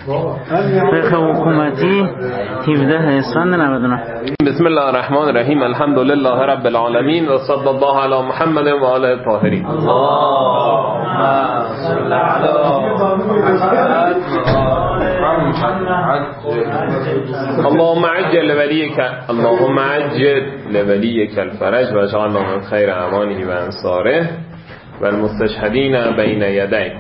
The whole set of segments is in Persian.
فقه حکومتی 17 اسفند 99. بسم الله الرحمن الرحیم. الحمد لله رب العالمین و صلی الله علی محمد و آله الطاهرین. اللهم صل علی اللهم عجل لوليك الفرج واجعلنا من خير اعوانه و انصاره و المستشهدین بین یدیک.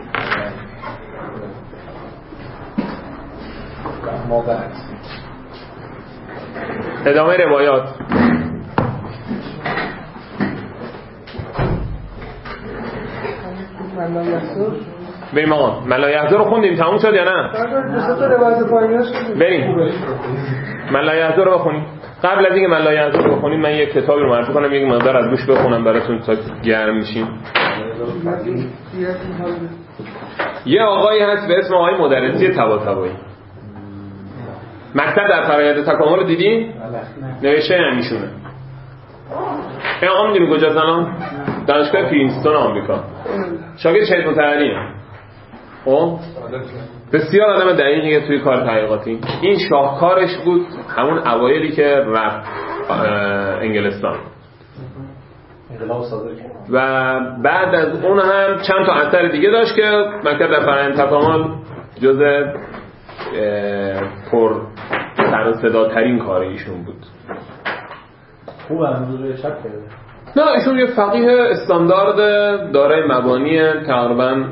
ادامه روایات. بریم آقا من لا یحضر رو خوندیم، تموم شد یا نه؟ بریم من لا یحضر رو بخونیم. قبل از اینکه من لا یحضر رو بخونیم من یک کتابی رو معرفی کنم، یک مقدار از گوش بخونم براتون تا گرم میشیم. یه آقایی هست به اسم آقای مدرسی طباطبایی. مکتب در فرآیند تکامل رو دیدین؟ نوشته همیشونه. این آقا میدونی کجاست الان؟ دانشگاه پرینستون آمریکا. شاگرد شهید مطهریه. خب بسیار آدم دقیقیه توی کار تحقیقاتی. این شاهکارش بود همون اوایلی که رفت انگلستان و بعد از اون هم چند تا اثر دیگه داشت که مکتب در فرآیند تکامل جزء پر سر و صدا ترین کار ایشون بود. خوب روی شب کرده. نه ایشون یه فقیه استاندارد دارای مبانی تقریبا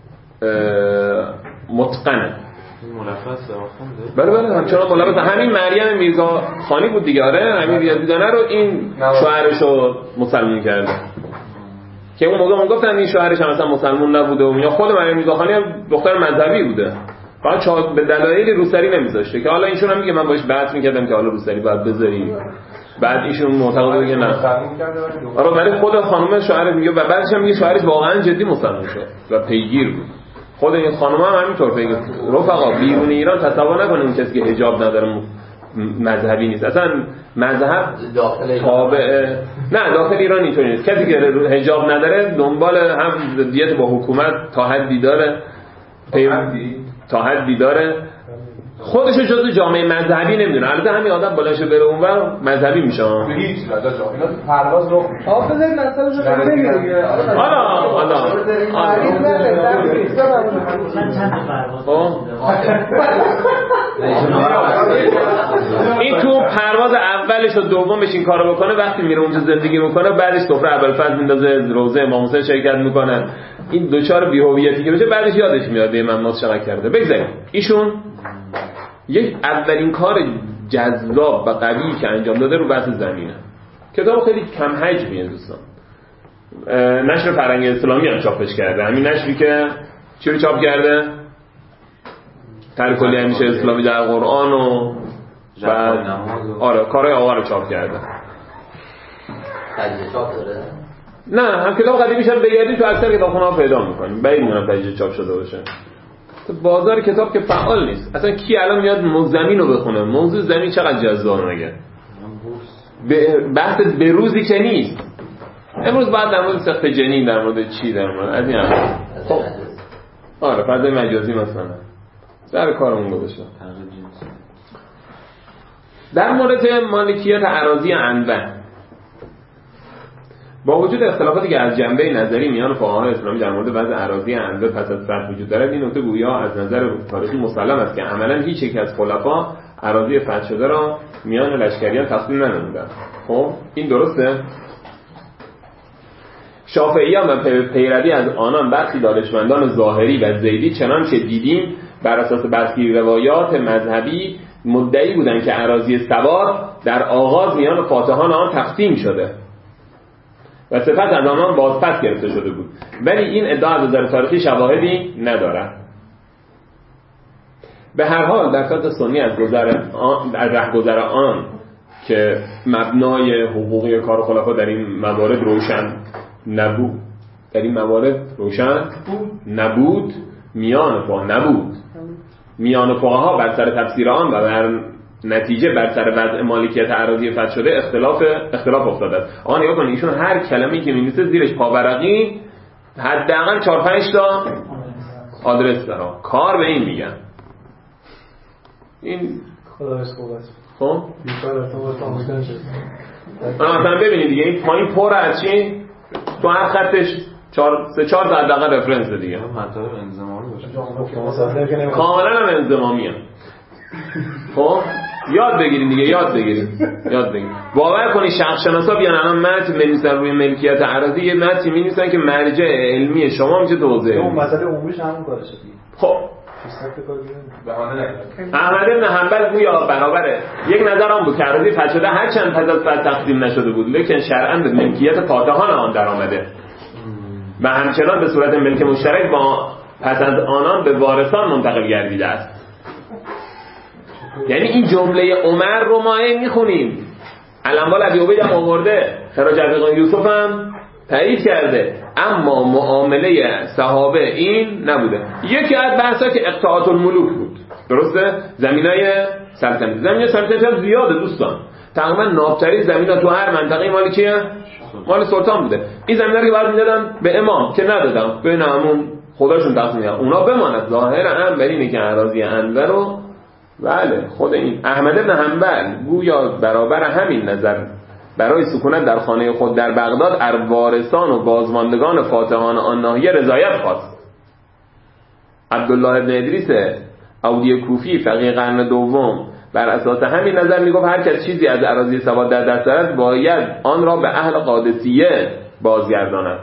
متقنه. ملفظ بله همچنان ملفظ. همین مریم میرزا خانی بود دیگه. آره همین یزیدانه رو این شوهرش رو مسلمان کرده که اون موقع گفتن این شوهرش هم اصلا مسلمان نبوده و یا خود مریم میرزا خانی هم دختر مذهبی بوده، فقط به دلایل روسری نمیذاشته که حالا ایشون هم میگه من باش بحث میکردم که حالا روسری باید بذاری، بعد ایشون معتقد میگه نه. آره ولی خود خانم شوهرش میگه و بعدش هم میگه شوهرش واقعا جدی مسلمان شد و پیگیر بود. خود این خانم هم همینطور پیگیر. رفقا بیرون ایران تصور نکنید اون کسی که حجاب نداره مذهبی نیست. اصلا مذهب تابع نه داخل ایران اینطوری نیست. کسی که حجاب نداره دنبال هم ضدیت با حکومت تا حدی داره، تا حدی داره، خودشو جزو جامعه مذهبی نمیدونه. البته همین آدم بالاشه بره اونور مذهبی میشه. هیچ لازم اینا پرواز رو آب بزنید مثلا رو بگید دیگه. حالا این تو پرواز اولش و دومش این کارو بکنه، وقتی میره اونجا زندگی میکنه بعدش سفره ابوالفضل میندازه، روزه امام حسین شرکت میکنه، این دوچار بی‌هویتی که بشه بعدش یادش میاد به امام چقدر کرده. بگذاریم ایشون یک اولین کار جذاب و قوی که انجام داده رو بحث زمینه. کتاب خیلی کم حجمیه دوستان. نشر فرهنگ اسلامی هم چاپش کرده. همین نشری که چی رو چاپ کرده؟ تاریخ کلی همیشه اسلامی در قرآن و بعد آره کارهای آقا رو چاپ کرده. تجزیه چاپ داره؟ نه هم کتاب قدیمیش هم بگردید تو اکثر کتابخونه‌ها پیدا می‌کنیم. بعید می‌دونم تجزیه چاپ شده باشه. بازار کتاب که فعال نیست. اصلا کی الان میاد زمین رو بخونه؟ موضوع زمین چقدر جذابه مگه؟ بحث به روزی که نیست. امروز بعد در مورد سخت جنین، در مورد چی، در مورد از این هم. خب آره فضای مجازی مثلا سر کارمون گذاشته. در مورد مالکیت اراضی انبه با وجود اختلافاتی که از جنبه نظری میان فقهای اسلامی در مورد وضع اراضی انبه پس از فتح وجود دارد، این نکته گویا از نظر تاریخی مسلم است که عملا هیچ یک از خلفا اراضی فتح شده را میان لشکریان تقسیم ننمودند. خب این درسته؟ شافعیان و پیروی از آنان برخی دانشمندان ظاهری و زیدی چنانچه دیدیم بر اساس برخی روایات مذهبی مدعی بودند که اراضی سواد در آغاز میان فاتحان آن تقسیم شده و سپس از آنان بازپس گرفته شده بود، ولی این ادعا از نظر تاریخی شواهدی ندارد. به هر حال در فقه سنی از رهگذر آن که مبنای حقوقی کار خلفا در این موارد روشن نبود میان فقها بر سر تفسیر آن و بر نتیجه بر سر وضع مالکیت اراضی فتح شده اختلاف افتاده است. آقا نگاه کنید ایشون هر کلمه‌ای که می‌نویسه زیرش پاورقی حداقل 4-5 تا آدرس داره. کار به این میگن. این خدا بهش خوب است. خب بیشتر تو واسه آموزش شد. مثلا ببینید دیگه این پایین پر از چی؟ تو هر خطش 4 تا حداقل رفرنس دیگه. مطالب انضمامی باشه. کاملا هم انضمامیه. خب یاد بگیرید دیگه، یاد بگیرید. باور کنید شخص شناسا بیان الان متن می‌نویسن روی ملکیت اراضی، یه متن می‌نویسن که مرجع علمی شما میشه توضیح. اون مسئله عمومیش همون کارشه دیگه. خب احمد بن حنبل گویا برابره یک نظر آن بود که اراضی فتح شده هر چند پس از فتح تقسیم نشده بود، لیکن شرعاً به ملکیت فاتحان آن در آمده و همچنان به صورت ملک مشترک با پس از آنان به وارثان منتقل گردیده است. یعنی این جمله عمر رو ما میخونیم، علمبال ابی عبید هم آورده، خراج عقیقان یوسف هم تایید کرده، اما معامله صحابه این نبوده. یکی از بحثا که اقطاعات الملوک بود، درسته؟ زمینای سلطنتی هم زیاده دوستان، تقریبا نابترین زمینا تو هر منطقه مال کیه؟ مال سلطان بوده. این زمینا رو باید میدادن به امام که ندادن، بین همون خداشون تقسیم کردن، اونا بماند. ظاهر امر اینه که اراضی انور رو بله خود این احمد بن حنبل گویا برابر همین نظر برای سکونت در خانه خود در بغداد از وارثان و بازماندگان فاتحان آن ناحیه رضایت خواست. عبدالله بن ادریس عودی کوفی فقیه قرن دوم بر اساس همین نظر میگفت هر کس چیزی از اراضی سواد در دست دارد باید آن را به اهل قادسیه بازگرداند.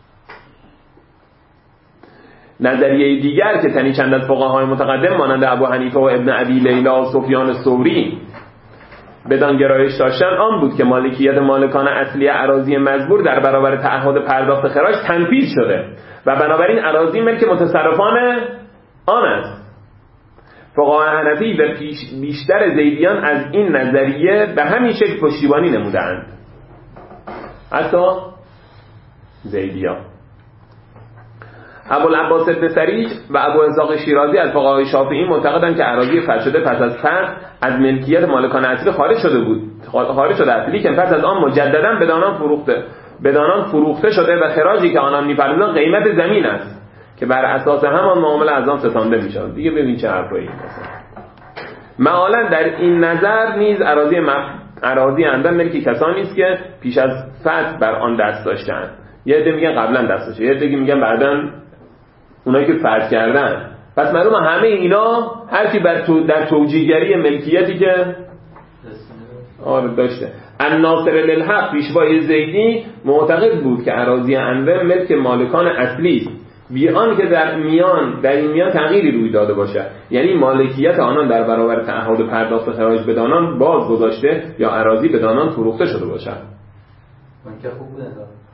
نظریه دیگر که تنی چند از فقهای متقدم مانند ابو حنیفه و ابن ابی لیلا و سفیان ثوری بدان گرایش داشتن آن بود که مالکیت مالکان اصلی اراضی مزبور در برابر تعهد پرداخت خراج تنفیذ شده و بنابراین اراضی ملک متصرفان آن است. فقهای حنفی و بیشتر زیدیان از این نظریه به همین شکل پشتیبانی نمودند، حتی زیدیان. ابوالعباس ابن سریج و ابو اسحاق شیرازی از فقهای شافعی معتقدند که اراضی فتح شده پس از فتح از ملکیت مالکان اصلی خارج شده است، لیکن پس از آن مجددا بدانان فروخته شده و خراجی که آنان می‌پردازند قیمت زمین است که بر اساس همان معامله از آن ستانده می‌شود. دیگه ببین چه حرفایی مثلا معالاً در این نظر نیز اراضی اندر ملکی کسانی است که پیش از فتح بر آن دست داشتند. یه عده میگن قبلا دست داشته، یه عده میگن بعداً اونایی که فتح کردن. پس معلومه همه اینا هر کی در توجیهگری ملکیتی که داشته. الناصر للحق پیشوای زیدی معتقد بود که اراضی انور ملک مالکان اصلی است، بی آن که در این میان تغییری روی داده باشد، یعنی مالکیت آنان در برابر تعهد پرداخت خراج بدانان باز گذاشته یا اراضی بدانان فروخته شده باشد. من که خوب بوده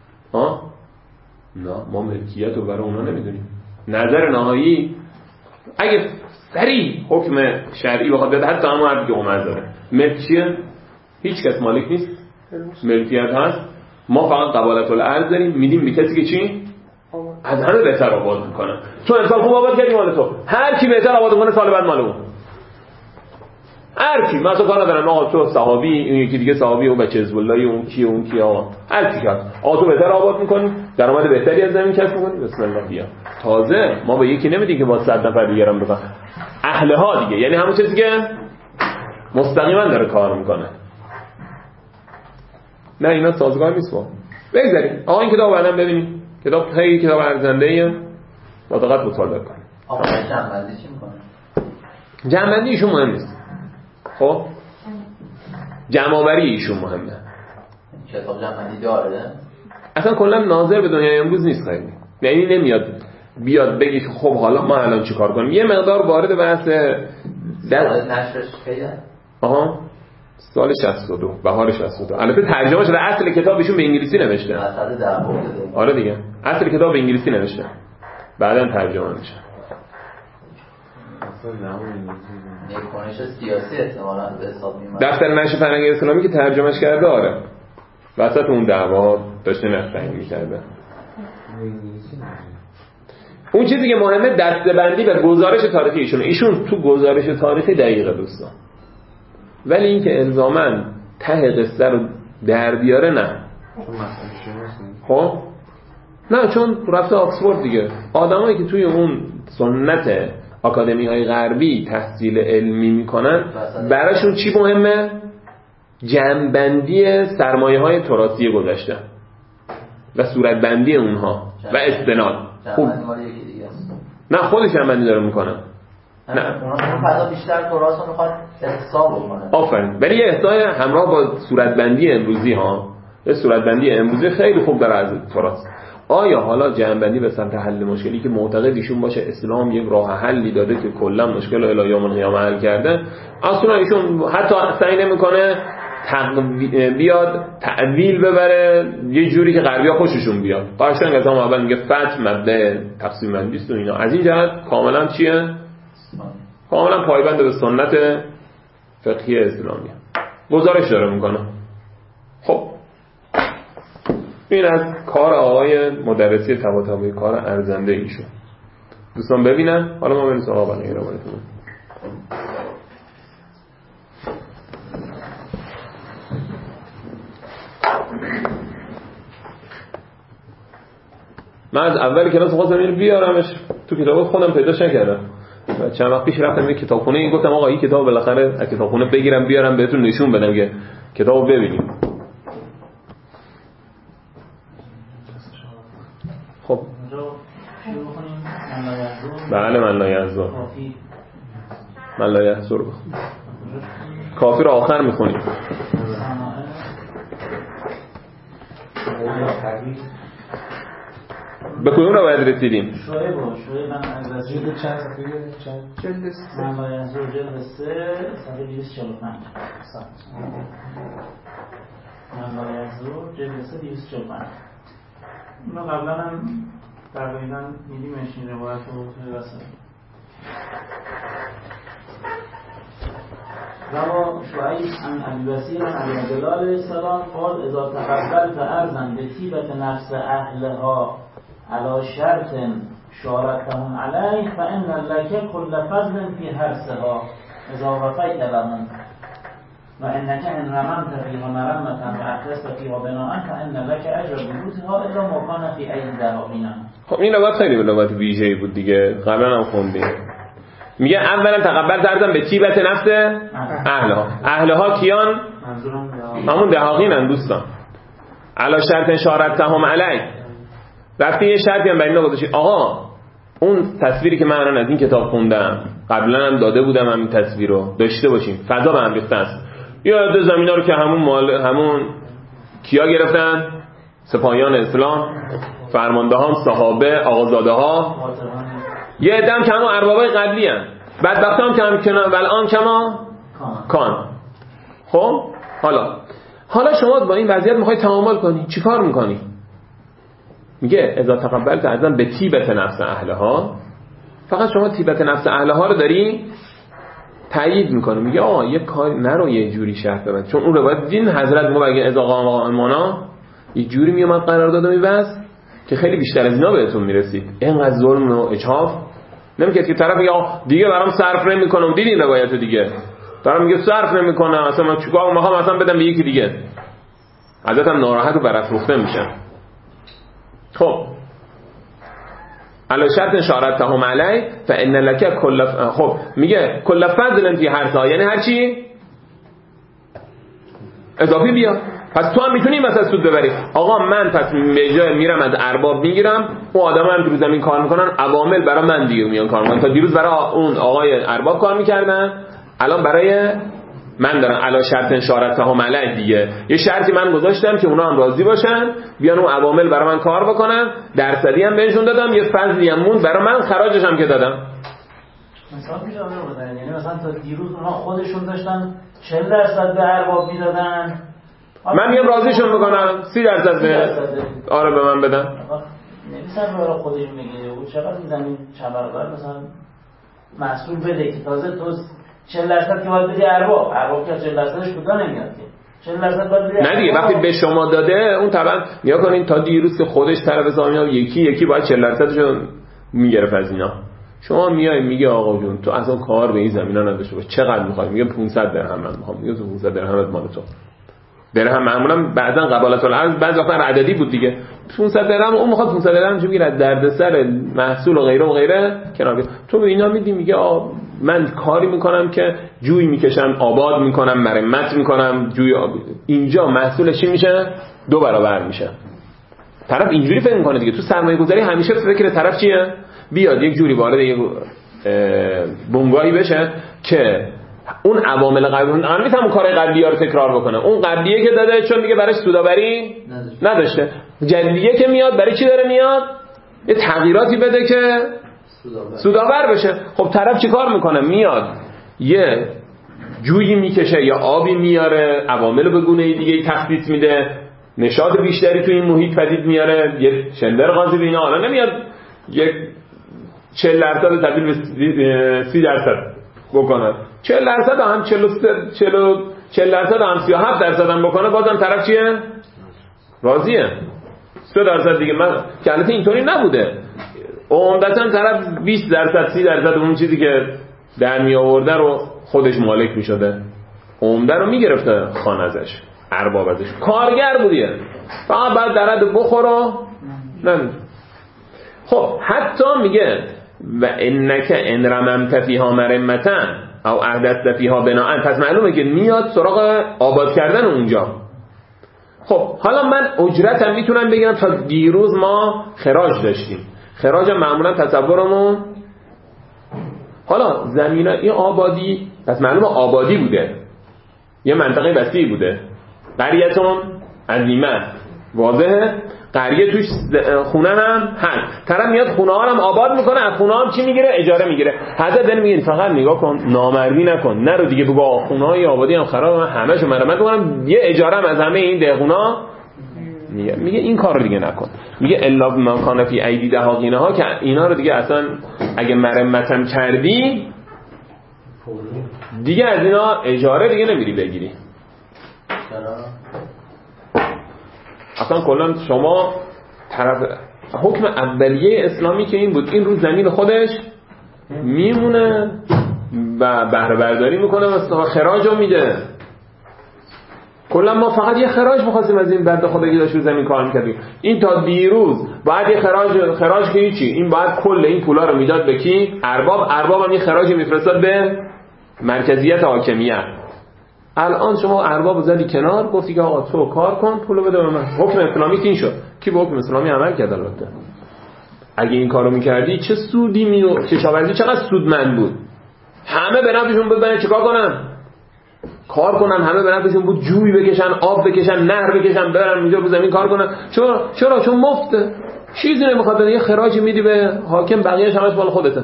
نه ما ملکیت رو برای اونا نمیدونیم. نظر نهایی اگه صریح حکم شرعی بخواد بده، حتی همون حرفی که عمر داره، ملک چیه؟ هیچ کس مالک نیست، ملکیت هست، ما فقط قبالت الارض داریم، میدیم به کسی که چی؟ از همه بهتر آباد میکنه. تو امسال خوب آباد کردی مال تو، هر کی بهتر آباد میکنه سال بعد مال اون. هر کی مثلا کار ندارن آقا تو صحابی، این یکی دیگه صحابی و بچه حزب اللهی، اون کی آقا هر کی کرد آقا تو بهتر آباد میکنی، درآمد بهتری از زمین کسب میکنی، بسم الله بیا. تازه ما به یکی نمیدیم که با 100 نفر دیگه هم بگن اهل ها دیگه، یعنی همون چیزی که مستقیما داره کار میکنه. نه اینا سازگار نیست. با بگذاریم آقا این کتاب بعداً ببینیم، کتاب خیلی کتاب ارزنده‌ایه، مطابقت مطالعه کنیم. آقا جنبندی چی میکنه؟ جنبندی ایشون مهم نیست. خب جمع‌آوری ایشون مهمه. کتاب جنبندی داره؟ اصلا کلا ناظر به دنیای امروز نیست خیلی، یعنی نمیاد بیاد بگی خب حالا ما الان چیکار کنیم. یه مقدار وارد بحث نشرش کیه؟ سال 62 بهار 62. البته ترجمه شده، اصل کتابشون به انگلیسی نوشته. آره دیگه اصل کتاب به انگلیسی نوشته، بعداً ترجمه میشه. نیکنش سیاسی احتمالاً به حساب میاد. دفتر نشر فرهنگ اسلامی که ترجمهش کرده آره وسط اون دعوا داشته نقد می‌کرده. اون چیزی که مهمه دسته‌بندی و گزارش تاریخی ایشون تو گزارش تاریخی دقیقه دوستان، ولی این که الزاماً ته قصه رو در بیاره نه. خب نه چون رفته آکسفورد دیگه، آدمایی که توی اون سنت آکادمی‌های غربی تحصیل علمی میکنن براشون چی مهمه؟ جمع‌بندی سرمایه‌های تراثی گذشته و صورتبندی اونها و استناد. خوب نه خودش جمع‌بندی داره میکنه. نه اون فضا بیشتر تراث رو میخواد احسا بکنه. آفرین. ولی یه احسای همراه با صورتبندی امروزی ها. یه صورتبندی امروزی خیلی خوب داره از تراث. آیا حالا جمع‌بندی به سمت حل مشکلی که معتقد ایشون باشه اسلام یک راه حلی داده که کلا مشکل الی یوم القیامه حل کرده، اصلا ایشون حتی سعی نمیکنه بیاد تعویل ببره یه جوری که غربی‌ها خوششون بیاد. قشنگ از هم اول میگه فتح مبدا تقسیم بندی است و اینا. از این جهت کاملا چیه؟ کاملا پایبند به سنت فقهی اسلامی گزارش داره میکنه. خب این از کار آقای مدرسی طباطبایی، کار ارزنده ایشون. دوستان ببینن. حالا ما بریم سراغ بقیه روایتون. من از اول کلاس خواستم اینو بیارمش تو کتاب خودم پیداش نکردم. چند وقت پیش رفتم یه کتابخونه، این گفتم آقا این کتاب بالاخره از کتابخونه بگیرم بیارم بهتون نشون بدم که کتابو ببینید. خب بله من لا یحزن من لا یحزن کافی رو آخر میخونیم. به کدوم روایت رسیدیم؟ شعیب من از جلد چند صفحه؟ جلد 3 من لا یحزن جلد 3 صفحه 245 من لا یحزن جلد 3 245. اینو قبلا هم تقریبا میدیمش این روایت رو توی وسط. روى شعيب عن أبي بصير عن أبي جلال السلام قال إذا تقبلت أرضا بطيبة نفس أهلها على شرط شاركتهم عليه فإن لك كل فضل في حرثها إذا وفيت لهم وإنك إن رممت فيها مرمة فأحدثت فيها بناء فإن لك أجر بيوتها إلا ما كان في أيدي الدهاقين. خب این روایت خیلی روایت ویژه‌ای بود دیگه، قبلا هم خوندیم. میگه اولا تقبل دردم به طیبت نفس اهلها کیان؟ همون دهاقینن دوستان. علا شرط شارتهم علی، رفتی یه شرطی هم بر اینا گذاشتی آقا اون تصویری که من الان از این کتاب خوندم قبلا هم داده بودم همین تصویر رو داشته باشیم، فضا به هم ریخته است. یاد زمینا رو که همون کیا گرفتن؟ سپاهیان اسلام، فرماندهان، صحابه، آقازاده ها، یه عده‌ام که همون اربابای قبلی ان، بدبختام که هم کنن والان کما کان. خب حالا شما با این وضعیت میخوای تعامل کنی، چی کار میکنی؟ میگه اذا تقبلت ازم به طیبت نفس اهلها، فقط شما طیبت نفس اهلها رو داری تایید میکنه. میگه آقا یه کار نرو یه جوری شرط ببند، چون اون روایت دین حضرت ما بگه اذا قام امانا یه جوری میومد قرارداد میبست که خیلی بیشتر از اینا بهتون میرسید. اینقدر ظلم و اجحاف نمیگه که طرف یا دیگه برام صرف نمیکنم. دیدین روایت دیگه طرف میگه صرف نمیکنم، اصلا من چیکار میخوام اصلا بدم به یکی دیگه، ازت هم ناراحت و برافروخته میشن. خب علی شرط شارتهم علی فان لک کل خب میگه کل فضل فی حرثا، یعنی هر چی اضافی بیاد. پس تو هم میتونی مثلا سود ببری. آقا من پس به جای میرم از ارباب میگیرم، اون آدم هم که رو زمین کار میکنن عوامل برای من دیگه میان کار میکنن. تا دیروز برای اون آقای ارباب کار میکردن، الان برای من دارن علی شرط شارتهم علی دیگه. یه شرطی من گذاشتم که اونا هم راضی باشن، بیان اون عوامل برای من کار بکنن، درصدی هم بهشون دادم، یه فضلی هم مون برای من، خراجش هم که دادم. مثلا پیش آمده بودن، یعنی مثلا تا دیروز اونا خودشون داشتن 40% به ارباب میدادن، من میگم راضیشون بکنم 30% به آره به من بدن. نمیسن برای خودشون بگیره و چقدر زمین چبرقدر مثلا محصول بده که تازه تو 40% که باید بدی ارباب که 40%ش کجا نمیاد که 40% باید بدی. نه دیگه وقتی به شما داده اون طبعا نیا کنین تا دیروز که خودش طرف زمین یکی باید 40%شو میگرفت از اینا. شما میای میگه آقا جون تو اصلا کار به این زمینا نداشته باش، چقدر میخوای؟ میگه 500 درهم من میخوام. میگه 500 درهم مال تو. درهم معمولا بعضا قبالت الارض بعضی وقتا عددی بود دیگه. 500 درهم اون میخواد 500 درهم چه میگیره، دردسر محصول و غیره کنار بیاد. تو به اینا میدی میگه من کاری میکنم که جوی میکشم، آباد میکنم، مرمت میکنم، جوی اینجا محصولش چی میشه؟ 2 برابر میشه. طرف اینجوری فکر میکنه دیگه. تو سرمایه گذاری همیشه فکر طرف چیه؟ بیاد یک جوری وارد یک بنگاهی بشه که اون عوامل قبلی میتونه کارهای قبلی‌ها رو تکرار بکنه. اون قبلیه که داده چون دیگه براش سودآوری نداشته، جدیدیه که میاد برای چی داره میاد؟ یه تغییراتی بده که سودآور بشه. خب طرف چی کار میکنه؟ میاد یه جویی میکشه یا آبی میاره، عوامل به گونه دیگه تخصیص میده، نشاط بیشتری تو این محیط پدید میاره، یه شندر غازی به اینا. حالا نمیاد یک 40% تبدیل به 30% بکنه، 40% هم 40% هم 37% هم بکنه، بازم طرف چیه؟ راضیه. 3% دیگه من که البته اینطوری نبوده، عمدتاً طرف 20% 30% اون چیزی که در می آورده رو خودش مالک می شده، عمده رو می گرفته خان ازش، ارباب ازش، کارگر بودیه، فقط بعد درد بخوره. نه خب حتی میگه و انک ان رممت فیها مرمتن او احدثت فیها بناء، پس معلومه که میاد سراغ آباد کردن اونجا. خب حالا من اجرتم میتونم بگم تا دیروز ما خراج داشتیم، خراج معمولا تصورمون حالا زمینه این آبادی، پس معلومه آبادی بوده، یه منطقه وسیع بوده، قریتون عظیمه، واضحه، قریه توش خونه هم هست، طرف میاد خونه ها هم آباد میکنه، از خونه ها چی میگیره؟ اجاره میگیره. حضرت دل میگه فقط نگاه کن، نامردی نکن، نرو دیگه بگو خونه های آبادی هم خراب، من همه‌شو مرمت میکنم، یه اجاره هم از همه این دهقونا میگه این کار رو دیگه نکن. میگه الا بما کان فی ایدی دهاقینه ها، که اینا رو دیگه اصلا اگه مرمتم کردی دیگه از اینا اجاره دیگه نمیری بگیری. اصلا کلا شما طرف حکم اولیه اسلامی که این بود، این رو زمین خودش میمونه و بهره برداری میکنه و خراج رو میده. کلا ما فقط یه خراج می‌خواستیم از این بنده خدا که داشت رو زمین کار می‌کردیم. این تا دیروز بعد یه خراج که هیچی، این باید کل این پولا رو میداد به کی؟ ارباب هم این خراج میفرستاد به مرکزیت حاکمیت. الان شما ارباب زدی کنار، گفتی که آقا تو کار کن، پولو بده به من. حکم اسلامی این شد. کی به حکم اسلامی عمل کرد؟ البته اگه این کارو می‌کردی چه سودی کشاورزی چقدر سودمند بود. همه به نفعشون بود، برن چیکار کنن؟ کار کنن، همه به نفعشون بود، جوی بکشن، آب بکشن، نهر بکشن، برن اینجا رو زمین کار کنن. چرا؟ چون مفته، چیزی نمیخواد، یه خراجی میدی به حاکم، بقیه‌اش همش مال خودته.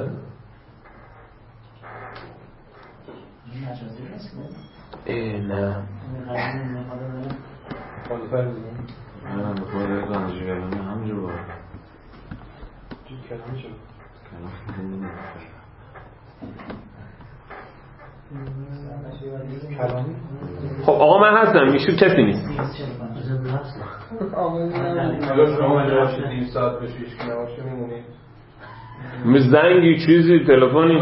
نه خب آقا من هستم، میشور کسی نیست. زنگی چیزی تلفنی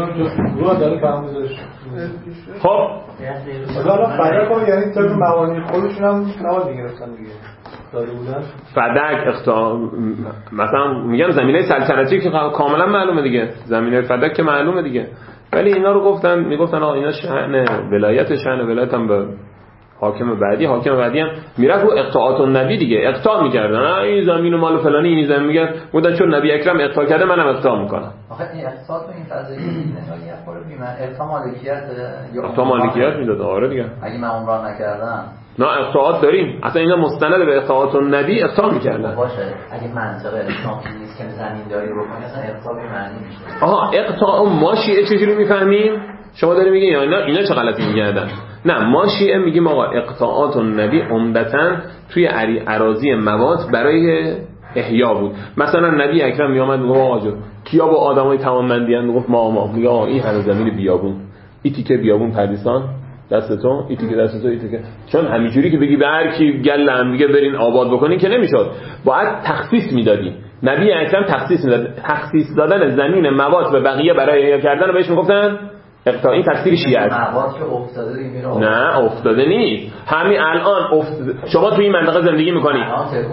خب حالا فرق کن، یعنی طبق موانع خودشون هم نباید میگرفتن دیگه داده بودن. فدک مثلا میگم زمینه سلطنتی که کاملا معلومه دیگه، زمینه فدک که معلومه دیگه، ولی اینا رو میگفتن آقا اینا شأن ولایت هم به حاکم بعدی هم میرفت رو اقطاعات النبی دیگه اقطاع میکردن، این زمین مال فلانی، این زمین میگن بودن چون نبی اکرم اقطاع کرده منم اقطاع میکنم. آخه این اقطاع تو این فضایی یه خورده بیمه اقطاع مالکیت میداد. آره دیگه اگه من عمران نکردم نه اقطاعات داریم، اصلا اینا مستند به اقطاعات النبی اقطاع میکردن. باشه اگه منطقه اسلامی نیست که زمینداری بکنی اصلا اقطاع معنی میشه. آها اقطاع ما شیعه چجوری میفهمیم؟ شما داری میگی یا اینا چه غلطی میگردن؟ نه ما شیعه میگیم آقا اقطاعات النبی عمدتاً توی اراضی موات برای احیا بود. مثلا نبی اکرم میامد میگه آقا کیا با آدمای تمام‌مندی ان، میگفت ما میگه آقا این هر زمین بیابون، این تیکه بیابون پردیسان دست تو، این تیکه دست تو، این تیکه، چون همینجوری که بگی به هر کی گله هم دیگه برین آباد بکنین که نمیشد، باید تخصیص میدادی. نبی اکرم تخصیص میداد. تخصیص دادن زمین موات به بقیه برای احیا کردن رو بهش میگفتن اقطاع این تفسیر شیعه است. مواد که افتاده دیگه میره. نه افتاده نیست، همین الان شما تو این منطقه زندگی میکنید،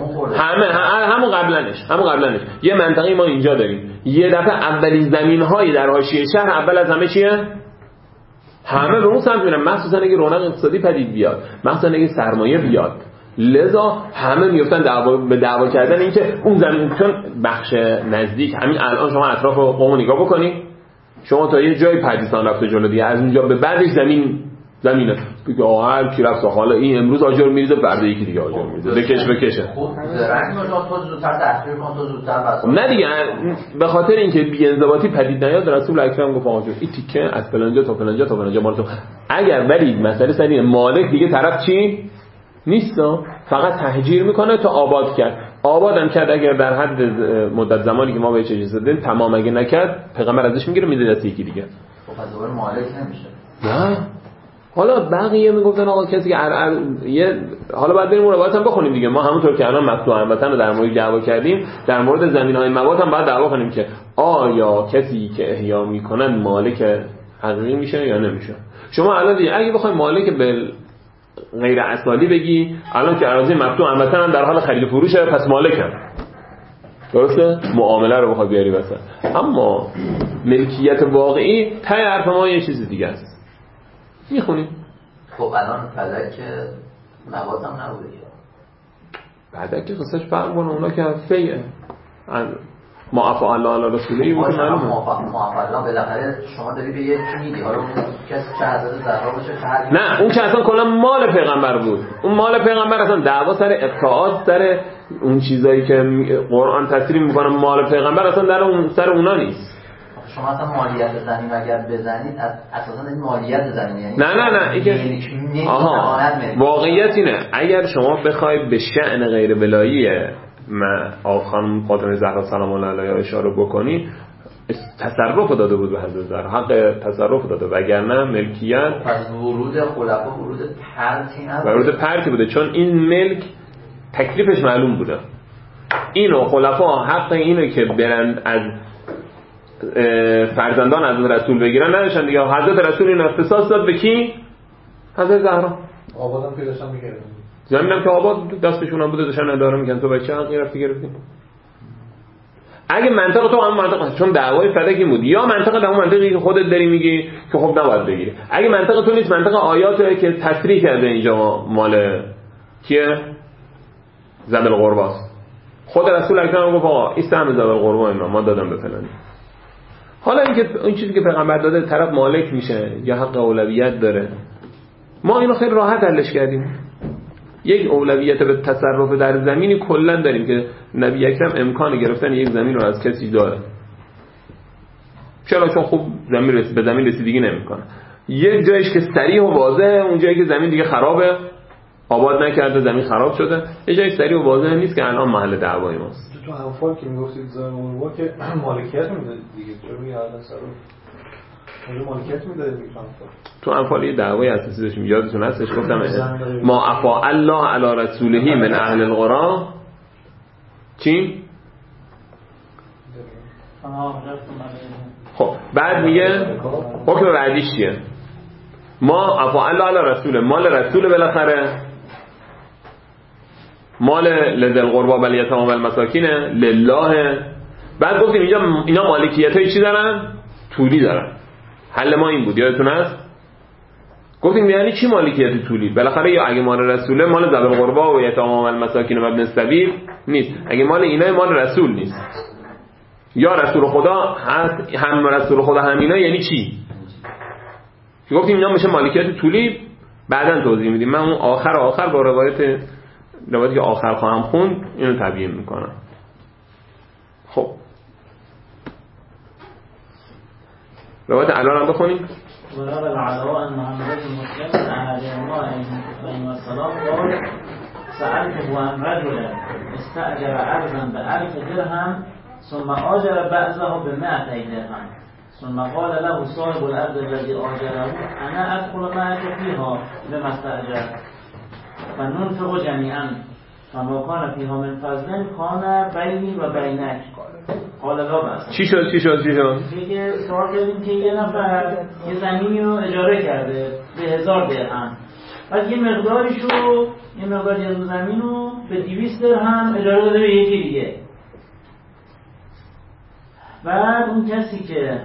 همون قبلنش یه منطقه ما اینجا داریم، یه دفعه اولین زمین‌های در حاشیه شهر اول از همه چیه؟ همه به اون سمت میرن، مخصوصا اگه رونق اقتصادی پدید بیاد، مخصوصا اگه سرمایه بیاد، لذا همه میفتن به دعوا کردن اینکه اون زمین، چون بخش نزدیک همین الان شما اطراف قم نگاه بکنید، شما تا یه جای پردیسان رفته جلو دیگه، از اونجا به بعدش زمینه بگه هر کی رفت حالا این امروز آجر میریزه فردا یکی دیگه آجر میریزه، بکشه خود زرنگ تو زودتر تحقیق کن، تو زودتر بس. نه دیگه، به خاطر اینکه بی‌انضباطی پدید نیاد رسول اکرم گفت آجر این تیکه از فلانجا تا فلانجا مال تو. اگر برید مسئله سری مالک دیگه طرف چی نیست، فقط تهجیر میکنه تا آباد کرد، آبادم کرد، اگر در حد مدت زمانی که ما بهش اجازه دادیم تمام اگه نکرد پیغمبر ازش میگیره میده دست یکی دیگه. خب از دوباره مالک نمیشه. نه حالا بقیه میگفتن آقا کسی که حالا بعد بریم روایت هم بخونیم دیگه، ما همونطور که الان مفتوح هموطن رو در مورد دعوا کردیم، در مورد زمین‌های مواد هم باید دعوا کنیم که آیا کسی که احیا میکنن مالک حقیقی میشه یا نمیشه. شما الان دیگه اگه بخوای مالک به غیر اصالی بگی، الان که اراضی مفتوح هموطن هم در حال خرید و فروشه، پس مالکم، درسته؟ معامله رو بخوای بیاری وسط. اما ملکیت واقعی ته حرف ما یه چیز دیگه است. میخونیم خب الان فلک مواد هم نبوده که بعد که قصهش فرق کنه، اونا که فیه معفو الله علی رسوله بود که معلومه معفو الله بالاخره شما داری به یه چی میدی، حالا کسی چه حضرت زهرا باشه چه نه اون که اصلا کلا مال پیغمبر بود، اون مال پیغمبر، اصلا دعوا سر اقطاعات، سر اون چیزایی که قرآن تصریح میکنه مال پیغمبر، اصلا در اون سر اونا نیست. شما اصلا مالیت زمین اگر بزنید اساسا این مالیت زمین، یعنی نه اینکه واقعیت اینه، اگر شما بخواید به شأن غیر ولایی خانم فاطمه زهرا سلام الله علیها اشاره بکنی، تصرف داده بود به حضرت زهرا، حق تصرف داده، وگرنه ملکیت پس ورود خلفا ورود پرتی بوده، چون این ملک تکلیفش معلوم بوده. اینو خلفا حق اینو که برند از فرزندان از رسول بگیرن نداشتن دیگه. حضرت رسول این اختصاص داد به کی؟ حضرت زهرا. آبادم که داشتن می‌کردن، زمینم که آباد دستشون هم بوده داشتن اداره می‌کردن، تو بچه حقی رفتی گرفتی. اگه منطقه تو هم منطقه، چون دعوای فلکی بود، یا منطقه در اون منطقه‌ای که خودت داری میگی که خب نباید بگیری. اگه منطقه تو نیست، منطقه آیاته که تصریح کرده اینجا مال کیه؟ ذوی القرباست. خود رسول اکرم گفت آقا این سهم ذوی القربا ما دادم به فلانی. حالا اینکه این چیزی که پیغمبر داده طرف مالک میشه یا حق اولویت داره، ما اینو خیلی راحت حلش کردیم. یک اولویت به تصرف در زمینی کلا داریم که نبی اکرم امکان گرفتن یک زمین رو از کسی داره. چرا؟ چون خوب به زمین رسیدگی نمیکنه. یک جایش که صریح و واضحه، اون جایی که زمین دیگه خرابه، آباد نکرده، زمین خراب شده، یه جایی صریح و واضح نیست که الان محل دعوای ماست. تو انفال که میگفتید زمین که مالکیت میدادید دیگه، چرا میگه الان سر اون مالکیت میدادید دیگه؟ تو انفال یه دعوای اساسی داشتیم، یادتون هستش گفتم ما عفا الله علی رسوله من اهل القرى چی؟ خب بعد میگه حکم بعدیش چیه؟ ما عفا الله علی رسوله، مال رسول بالاخره، مال لذل القربى والیتامی والمساکین لله. بعد گفتیم اینجا اینا مالکیتای چی دارن؟ طولی دارن. حل ما این بود، یادتون هست؟ گفتیم یعنی چی مالکیت طولی؟ بالاخره یا اگه مال رسوله، مال ذوی القربى و یتامی و المساکین و ابن السبیل نیست. اگه مال اینا، مال رسول نیست. یا رسول خدا هست، هم رسول خدا هم اینا، یعنی چی؟ که گفتیم اینا میشه مالکیت طولی، بعداً توضیح میدیم. من اون آخر با روایتی که آخر خواهم خوند اینو تبیین میکنم. خب روایت الان هم بخونیم. ورد العلاء ان محمد بن مسلم عن ما عليه السلام قال سألته عن رجل استأجر أرضا ب1000 درهم ثم آجر بعضه ب200 درهم ثم قال له صاحب الأرض الذي آجره أنا أدخل معك فيها لما استأجرت فننفق جميعا فما كان فيها من فضل كان بيني وبينك قاللا بس چی شد؟ دیگه سوال کردیم که یه نفر یه زمینی رو اجاره کرده به 1000 درهم، بعد یه مقدار زمین رو به 200 درهم اجاره داده به یکی دیگه. بعد اون کسی که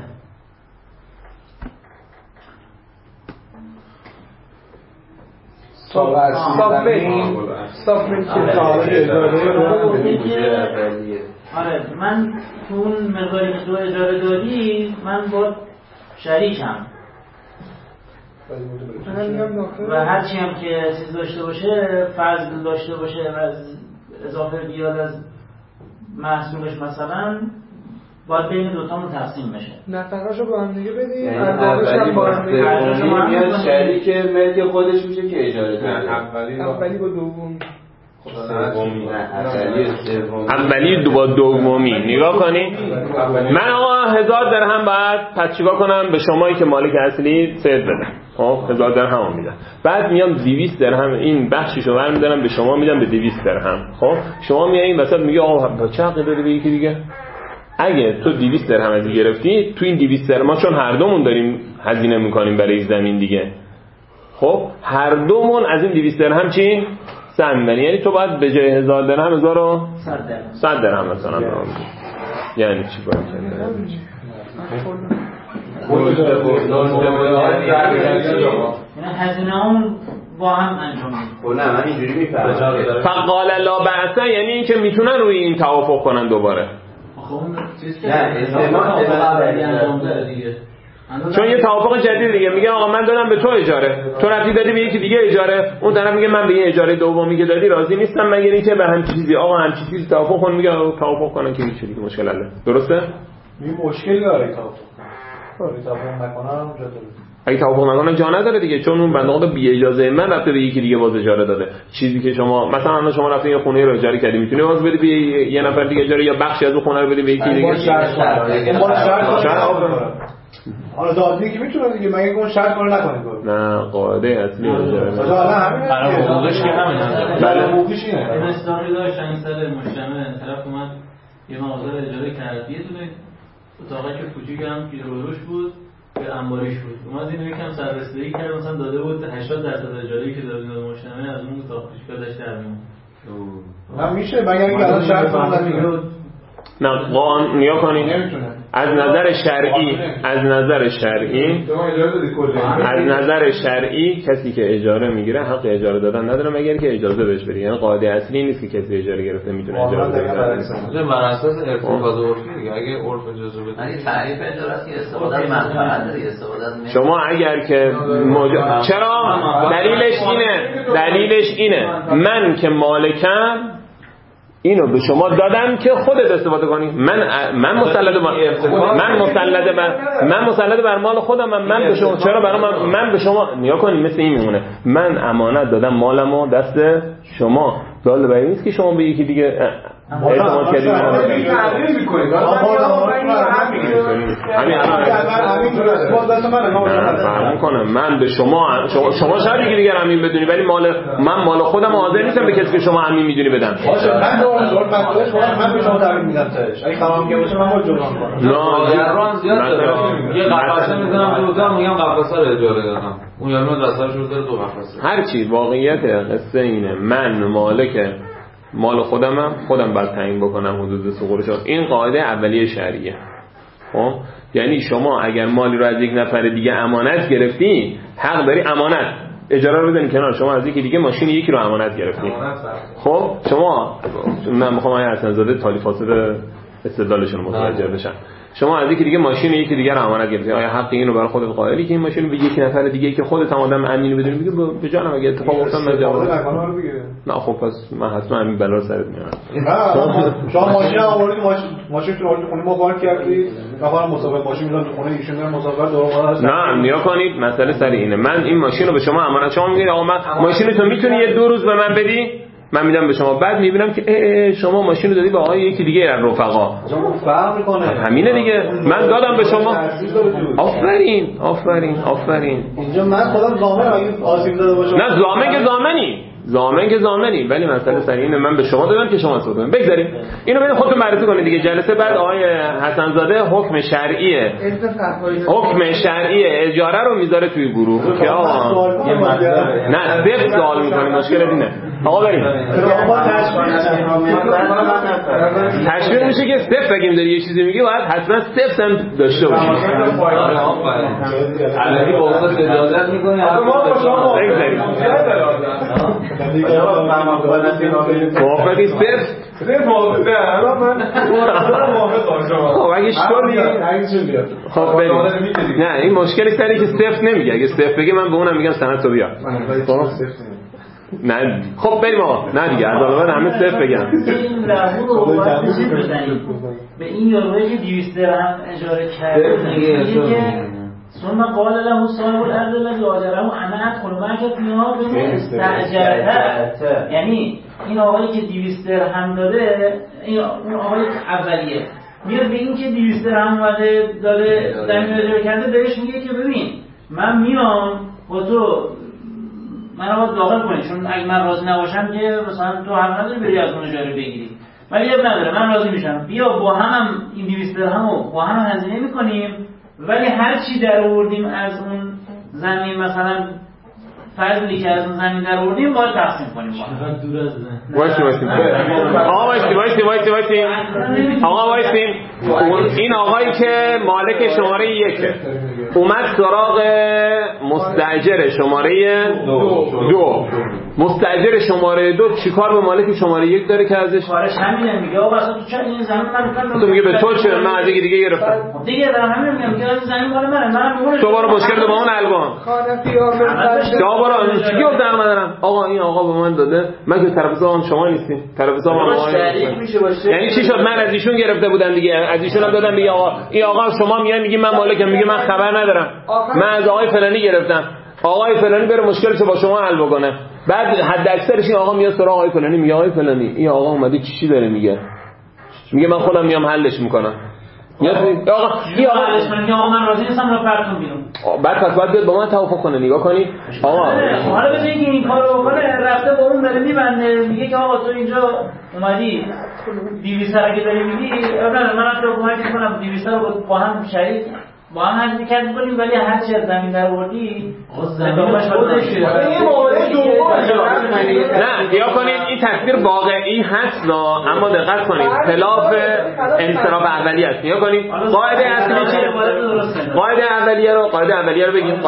آره من تو اون مقداری که تو اجاره دادی من با شریکم و هرچی هم که چیز داشته باشه، فضل داشته باشه و از اضافه بیاد از محصولش مثلا باید بین دوتامون تقسیم بشه. نفقه‌شو با هم دیگه بدیم، اولی با سومی میاد شریک ملک خودش میشه که اجاره داره. اولی با دومی. اولی با دومی نگاه کنی. من آقا 1000 درهم بعد پس چیکار کنم؟ به شمایی که مالک اصلی سید بدم. خب 1000 درهم میدم. بعد میام 200 درهم این بخشیشو برمی‌دارم به شما میدم به 200 درهم. خب شما میای این وسط میگه آقا چه حقی داری به یکی دیگه؟ اگه تو 200 درهم از این گرفتی، تو این 200 درهم ما چون هر دومون داریم هزینه میکنیم برای زمین دیگه، خب هر دومون از این 200 درهم چی؟ سهم، یعنی تو باید به جای 1000 درهم 1100 درهم مثلا یعنی چی باید کنی؟ هزینه اون با هم انجام میدیم. نه من اینجوری میفهمم. فقال لا بأس یعنی این که میتونن روی این توافق کنن دوباره. چون یه توافق جدید دیگه میگه آقا من دادم به تو اجاره، تو رفتی دادی به یکی دیگه اجاره، اون طرف میگه من به این اجاره دومی که دادی راضی نیستم مگر اینکه به هم چیزی آقا هم چیزی توافق کن. میگه توافق کنن که هیچ چیزی مشکل نداره. درسته؟ این مشکلی داره توافق نکنن اونجا داره. اگه توافق نکنه جا نداره دیگه، چون اون بنده خدا بی اجازه من رفته به یکی دیگه باز اجاره داده. چیزی که شما مثلا الان شما رفتین یه خونه رو اجاره کردی، میتونی باز بدی به یه نفر دیگه اجاره یا بخشی از اون خونه رو بدی به یکی دیگه. حالا دادی که میتونه دیگه، مگه اون شرط کار نکنه. نه قاعده اصلی اجاره نه. حالا همین حقوقش که همینه. بله حقوقش اینه. این استاقی داشتن این سر مجتمع طرف اومد یه مغازه رو اجاره کرد، یه دونه اتاقی که کوچیک هم پیروش بود که انباریش بود، اومد اینو یکم سررسیدگی کرد، مثلا داده بود 80% اجاره‌ای که داده بود مجتمع از اون اتاق کوچیکا داشت در میون. نه میشه مگر اینکه الان شرط کنه. نه قانون نیا کنین از نظر شرعی کسی که اجاره میگیره حق اجاره دادن نداره مگر که اجازه بهش بده. یعنی قاعده اصلی نیست که کسی اجاره گرفته میتونه اجاره بده. بر اساس ارتباط عرفی دیگه، اگه عرف اجازه بده. یعنی تعریف اجاره است که استفاده از منفعت داره، استفاده از شما اگر که چرا دلیلش اینه من که مالکم اینو به شما دادم که خودت استفاده کنی. من مسلط بر مال خودم. من به شما چرا برای من به شما نیا کنید مثل این میمونه. من امانت دادم مالمو دست شما، دال بر این نیست که شما به یکی دیگه اعتماد کردید. همین میکنید همین فهم کنم من به شما شاید یکی دیگر امین بدونی، ولی من مال خودم حاضر نیستم به کسی که شما امین میدونی بدم. باشه من به شما تعمین میدم تاش اگه خرام که باشه من باید جبران کنم. نه زیاد داره یه قفسه میزنم تو اتاق میگم قفسه رو اجاره دادم، اون یارو دستش رو داره تو قفسه. هر چی واقعیت قصه اینه من مالک مال خودم باید تعیین بکنم حدود ثغورش. این قاعده اولیه شرعیه. خب یعنی شما اگر مالی رو از یک نفر دیگه امانت گرفتی حق داری امانت اجاره رو بدین کنار. شما از یکی دیگه ماشین یکی رو امانت گرفتی، خب شما من میخوام آیه حسن زاده تالی فاسد استدلالشون متوجه بشن. شما از یکی دیگه ماشین یکی دیگه رو امانت گرفتی، آیا حق اینو برای خودت قائلی که این ماشین رو به یک نفر دیگه که خودت هم آدم امینی بدونی میگه به جانم اگه اتفاق افتاد من جواب نه خب پس من حتما همین بلا رو سرت میارم. شما ماشین آوردی ماشین تو خونه ما پارک کردی مثلا مسافر ماشین میذارم تو خونه ایشون میرم مسافر دوباره. نه نیا کنید مسئله سر اینه. من این ماشین رو به شما امانت شما میگید آقا من ماشین تو میتونی یه 2 روز به من بدی، من میدم به شما. بعد میبینم که شما ماشین رو دادی به آقای یکی دیگه از رفقا. فرق میکنه. همینه دیگه. من دادم به شما. آفرین. اینجا من خودم ضامن اگه آسیب زده باشم. نه ضامن که ضامنی. ضامن که ضامنی، ولی مسئله سر اینه من به شما دادم که شما صحبت کنید. بگذاریم اینو برید خودتون بررسی کنید دیگه. جلسه بعد آقای حسن زاده حکم شرعی اجاره رو میذاره توی گروه که آقا نه صفر سوال می‌کنی، مشکل اینه. آقا بریم تشویق میشه که صفر بگیم داری یه چیزی میگی باید حتما صفر هم داشته باشی. آره آفرین الکی با استاد اجازت می‌کنی موافقی صفر خب اگه شدی خب بریم. نه این مشکلی سری که صفر نمیگه، اگه صفر بگه من به اونم میگم سند تو بیا. نه خب بریم آقا. نه دیگه از آنها همه صفر بگم. این لحظه رو باید چیز بزنیم به این یاروی که 200 درهم اجاره کرده میگه که ثم قال له صاحب الارض الذي اجره انا ادخل معك فيها بما استاجرت. یعنی این آقایی که 200 درهم داده، این اون آقای اولیه میاد به این که 200 درهم اومده داده زمین اجاره کرده بهش میگه که ببین من میام با تو منو باید داخل کنی، چون اگه من راضی نباشم که مثلا تو حق نداری بری از اون اجاره بگیری، ولی اب نداره من راضی میشم، بیا با هم این 200 درهمو با هم هزینه میکنیم، ولی هر چی در آوردیم از اون زمین، مثلا فضلی که از اون زمین در آوردیم باید تقسیم کنیم با هم. دور از آقا وایسیم. این آقایی که مالک شماره 1 اومد سراغ مستاجر شماره 2. مستاجر شماره 2 چیکار به مالک شماره 1 داره که ازش کارش همینه، میگه آقا اصلا تو چه این زمین من تو میگه به تو چه، من از دیگه گرفتم دیگه دارم همین میگم که این زمین مال منه، تو برو مشکل با اون الوان جا برو چی گفت در مدارم. آقا این آقا به من داده، من که طرف حساب شما نیستیم، طرف حساب شریک میشه باشه. یعنی چی شد؟ من از ایشون گرفته بودم دیگه، از ایشون هم دادم دیگه. آقا این آقا شما میگی من مالکم، میگه من خبر ندارم، من از آقای فلانی گرفتم، آقای فلانی بره مشکلشو با شما حل بکنه. بعد حد اکثرش این آقا میاد سراغ آقای فلانی میگه آقای فلانی این آقا اومده چی داره میگه من خودم میام حلش میکنم. آقا این آقا حلش کنه که آقا من راضی نیستم رو پرتون بیرون. بعد پس باید بیاد با من توافق کنه. نگاه کنی آقا حالا بشه اینکه این کارو بکنه، رفته با اون داره میبنده، میگه که آقا تو اینجا اومدی 200 رو که داری میگی من تو کمک میکنم 200 رو با هم شریک با هم هزینه کرد کنیم، ولی هر چی از زمین در آوردی اضافه‌اش خودشه. نه یا کنید این تصویر واقعی هست اما دقت کنید خلاف انصراف اولیه است. یا کنید قاعده اصلی چیه؟ قاعده اولیه رو بگیم.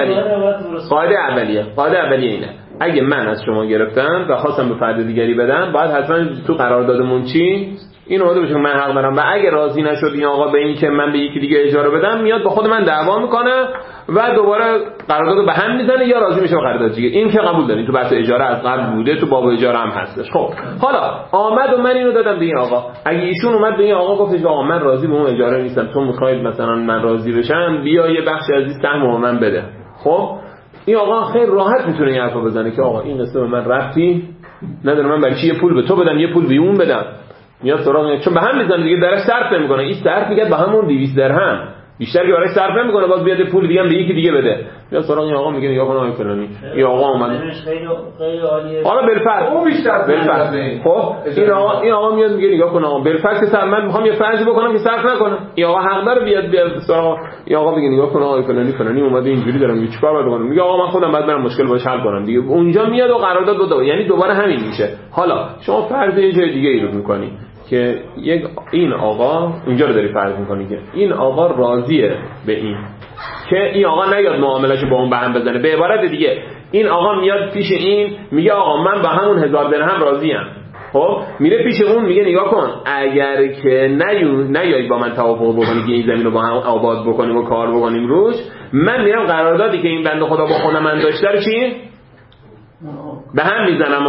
قاعده اولیه اینه اگه من از شما گرفتم و خواستم به فرد دیگری بدم، باید حتما تو قراردادمون چی این اومده بشه من حق دارم، و اگه راضی نشد این آقا به این که من به یکی دیگه اجاره بدم، میاد با خود من دعوا میکنه و دوباره قراردادو به هم میزنه یا راضی میشه به قرارداد دیگه. این که قبول دارین تو بحث اجاره از قبل بوده، تو باب اجاره هم هستش. خب حالا آمد و من اینو دادم به این آقا، اگه ایشون اومد به این آقا گفتش آقا من راضی به اون اجاره نیستم، تو میخواید مثلا من راضی بشم، بیا یه بخش از این سهم من بده. خب این آقا خیلی راحت میتونه این حرفو بزنه که آقا این قسمت من ربطی نداره، من برای چی یه پول به تو بدم یه پول به اون بدم. میاد سراغ چون به هم میزنه دیگه، درش صرف نمیکنه، این صرف میگه به همون 200 درهم بیشتر که برای صرف نمیکنه، باز بیاد پول دیگه هم به یکی دیگه بده. میاد سراغ این آقا میگه نگاه کن آقا فلانی این آقا اومد خیلی عالیه، حالا بالفرض اون بیشتر خب این آقا میاد میگه نگاه کن آقا بالفرض که من میخوام یه فرضی بکنم که صرف نکنه، این آقا حق داره بیاد سراغ این آقا میگه نگاه کن آقا فلانی اومده اینجوری داره میگه چیکار باید بکنم، میگه آقا من خودم بعد برم مشکل باشه حل کنم دیگه. اونجا میاد و قرارداد دو یعنی دوباره همین میشه. حالا شما فرض یه جای دیگه ای رو میکنی که این آقا اینجا رو داری فرض میکنی که این آقا راضیه به این که این آقا نیاد معاملهشو با اون به هم بزنه. به عبارت دیگه این آقا میاد پیش این میگه آقا من با همون 1000 درهم راضیم. خب میره پیش اون میگه نگاه کن اگر که نیای با من توافق بکنی که این زمین رو با هم آباد بکنیم و کار بکنیم روش، من میرم قراردادی که این بنده خدا با خودم من داشته رو چی به هم میزنم.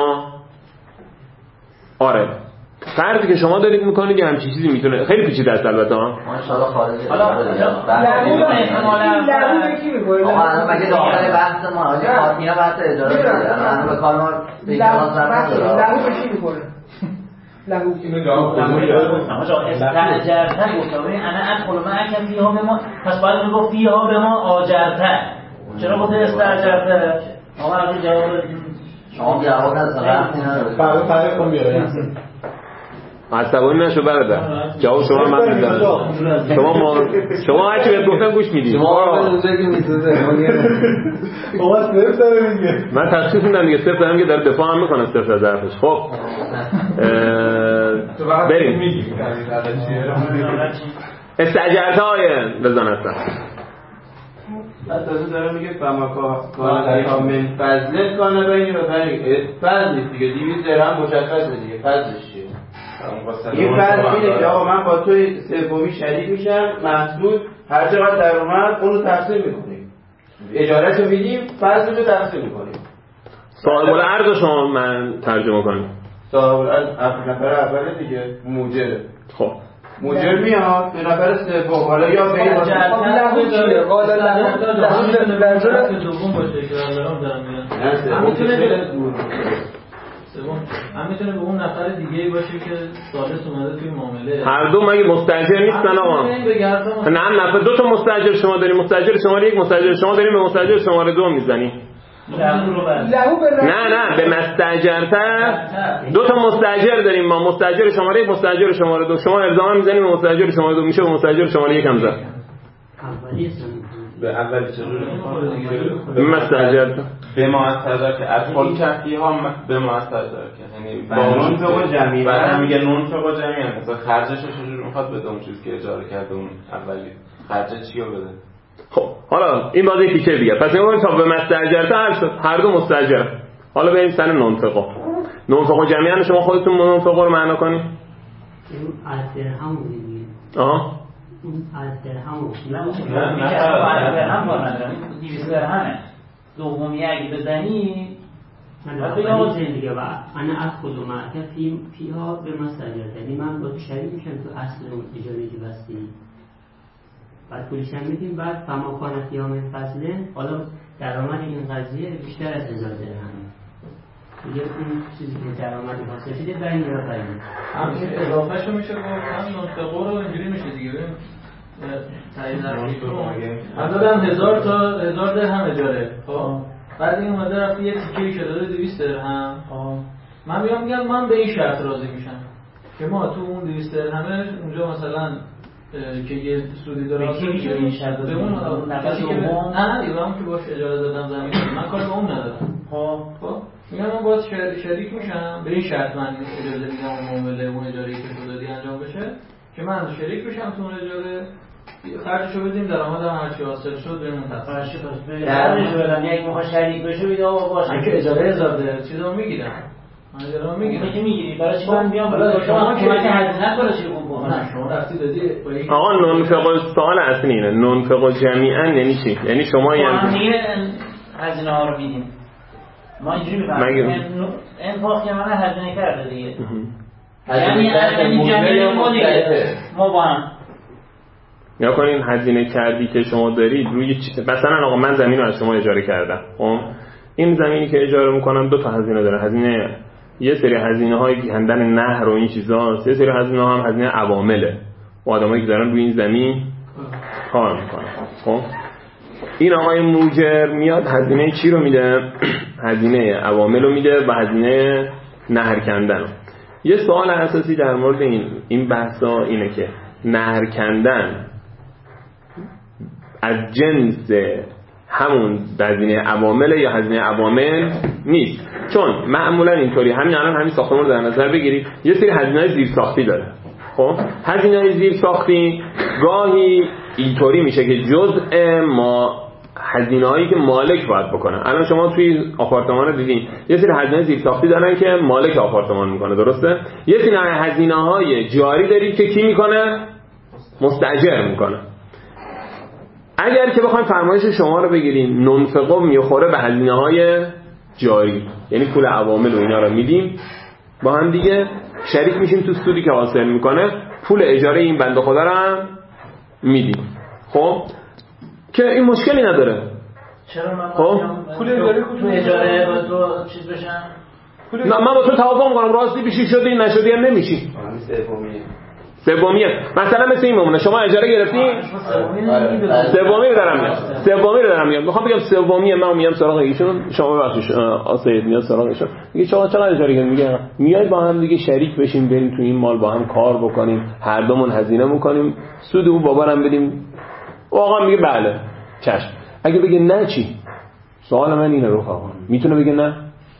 آره فرضی که شما دارید میکنید یه همچین چیزی میتونه خیلی پیچیده است البته ها. ماشاءالله خارجی. حالا آقا مگه داخل بحث ما حاجی خاطینا بحث اجاره داره. الان به کار ما به کلاس نداره. لهو چی میکنه؟ لهو اینو جواب بده. آقا استاجرت گفتم انا ادخل معك فيها بما، پس باید میگفت فيها بما آجرت. چرا گفت استاجرت؟ آقا از جواب شما جواب از وقتی نداره برای تعریف کن بیاره عصبانی نشو برادر، جواب شما رو من میدم. شما هرچی بهت گفتم گوش میدی. شما به اونجایی که میسوزه بابا صرف داره میگه. من تشخیص میدم دیگه، صرف دارم که داره دفاع هم میکنه صرف از حرفش. خب بریم استاجرت های بزنستم. تازه داره میگه فماکا من فضلت کانه بینی و بینی فضل نیست دیگه 200 درهم مشخصه دیگه فضلش چیه این فضل اینه که آقا من با توی سومی شریک میشم محدود هر چقدر در اومد اونو تقسیم میکنیم اجارهشو میدیم فضلشو تقسیم میکنیم صاحب الارض شما من ترجمه کنیم صاحب الارض نفر اوله دیگه موجره خب موجر میاد به نفر سوم حالا یا به این دوم باشه که دارم هم میتونه به اون نفر دیگه باشه که ثالث اومده توی معامله. هر دو مگه مستاجر نیستن آقا؟ نه نفر دو تا مستاجر شما داریم، مستاجر شماره 1 مستاجر شما داریم، به مستاجر شماره 2 میزنی. نه به مستاجرتر دو تا مستاجر داریم ما، مستاجر شماره 1 مستاجر شماره 2. شما الزاما میزنید به مستاجر شماره 2 میشه به مستاجر شماره 1 هم زد. به اولی چجوری به مستاجر به مستاجر که اطفال کفی ها به مستاجر که یعنی با اون فقط جمعی بعد میگه نون فقط جمعی مثلا خرجش چجوری میخواد بده اون چیزی که اجاره کرده اون اولی خرج چیو بده. خب حالا این بازی فیچر دیگه. پس میگم تا به مستاجر تا شد هر دو مستاجر. حالا بریم سر نونفقه. نونفقه جمعیان شما خودتون نونفقه رو معنا کنید. این از درهم میگه. آها. این از درهم. نه از درهم باندن. 200 درهمه. دومی اگه بزنی من دیگه و انا اخذ معك فيها به مستاجر. یعنی من با تو شریک میشم تو اصل اون اجاره که بستی. بعد پولش هم میدیم بعد فما کانت یا من فضله. حالا درآمد این قضیه بیشتر از 1000 درهمه. دیگه اون چیزی که درآمدی حاصل شده بین یا بین. همین اضافهشو میشه گفت هم نونفقه رو اینجوری میشه دیگه. ببین تایید من دادم 1000 تا 1000 درهم اجاره. خب بعد این اومده رفت یه تیکه‌ای که داده 200 درهم. من میگم من به این شرط راضی میشم که ما تو اون 200 درهمش اونجا مثلا که یه سودی داره این شرط به اون نفر دوم نه دیگه اون که باش اجاره دادم زمین من کار به اون ندارم. خب میگم من باید شریک میشم به این شرط من اجازه میدم اون معامله اون اجاره که تو دادی انجام بشه که من شریک بشم تو اون اجاره خرجشو بدیم درآمدم هر چی حاصل شد بریم منتقل. خرجشو بدم یک موقع شریک بشه میده آقا باشه که اجاره هزار چیزو میگیرم. اجاره میگیرم. چی میگیری؟ برای چی من بیام بالا شما که هزینه برای چی کنم؟ نه شما رفتی دادی آقا نونفقه سوال اصلی اینه. نونفقه جمیعا یعنی چی؟ یعنی شما یعنی هزینه ها رو میدیم. ما اینجوری می‌فهمیم انفاق من هزینه کرده دیگه. یعنی جمیعا ما دیگه ما با هم یا کنین هزینه کردی که شما دارید روی مثلا آقا من زمین رو از شما اجاره کردم. خب این زمینی که اجاره میکنم دو تا هزینه داره. هزینه یه سری هزینه های کندن نهر و این چیزاست، یه سری هزینه ها هم هزینه عوامله و آدمایی که دارن روی این زمین کار میکنن. خب این آقای موجر میاد هزینه چی رو میده؟ هزینه عوامل رو میده و هزینه نهر کندن رو. یه سوال اساسی در مورد این بحثا اینه که نهر کندن از جنس همون هزینه عوامل یا هزینه عوامل نیست. چون معمولا اینطوری همین الان همین ساختمان رو در نظر بگیرید یه سری هزینه‌های زیرساختی داره. خب هزینه‌های زیرساختی گاهی اینطوری میشه که جزء ما هزینه‌هایی که مالک باید بکنه. الان شما توی آپارتمان رو دیدین یه سری هزینه زیرساختی دارن که مالک آپارتمان میکنه، درسته؟ یه سری هزینه‌های جاری دارید که کی میکنه؟ مستاجر میکنه. اگر که بخوایم فرمایش شما رو بگیریم نونفقه میخوره به هزینه‌های جاری، یعنی پول عوامل و اینا رو میدیم با هم دیگه شریک میشیم تو سودی که حاصل میکنه، پول اجاره این بنده خدا رو هم میدیم. خب که این مشکلی نداره. چرا من خب پول اجاره با تو چیز بشم؟ نه من با تو توافق میکنم راستی بشی شدی نشدی هم نمیشی. سومیه مثلا مثل این ممونه شما اجاره گرفتی سومی رو دارم میگم میخوام بگم سومیه من میام سراغ ایشون شما ببخشید آسید میاد سراغ ایشون میگه شما چقدر اجاره گرفتی میگه میاد با هم دیگه شریک بشیم بریم تو این مال با هم کار بکنیم هر دومون هزینه میکنیم سود اون بابا هم بدیم آقا میگه بله چشم اگه بگه نه چی سوال من اینه رو آقا میتونه بگه نه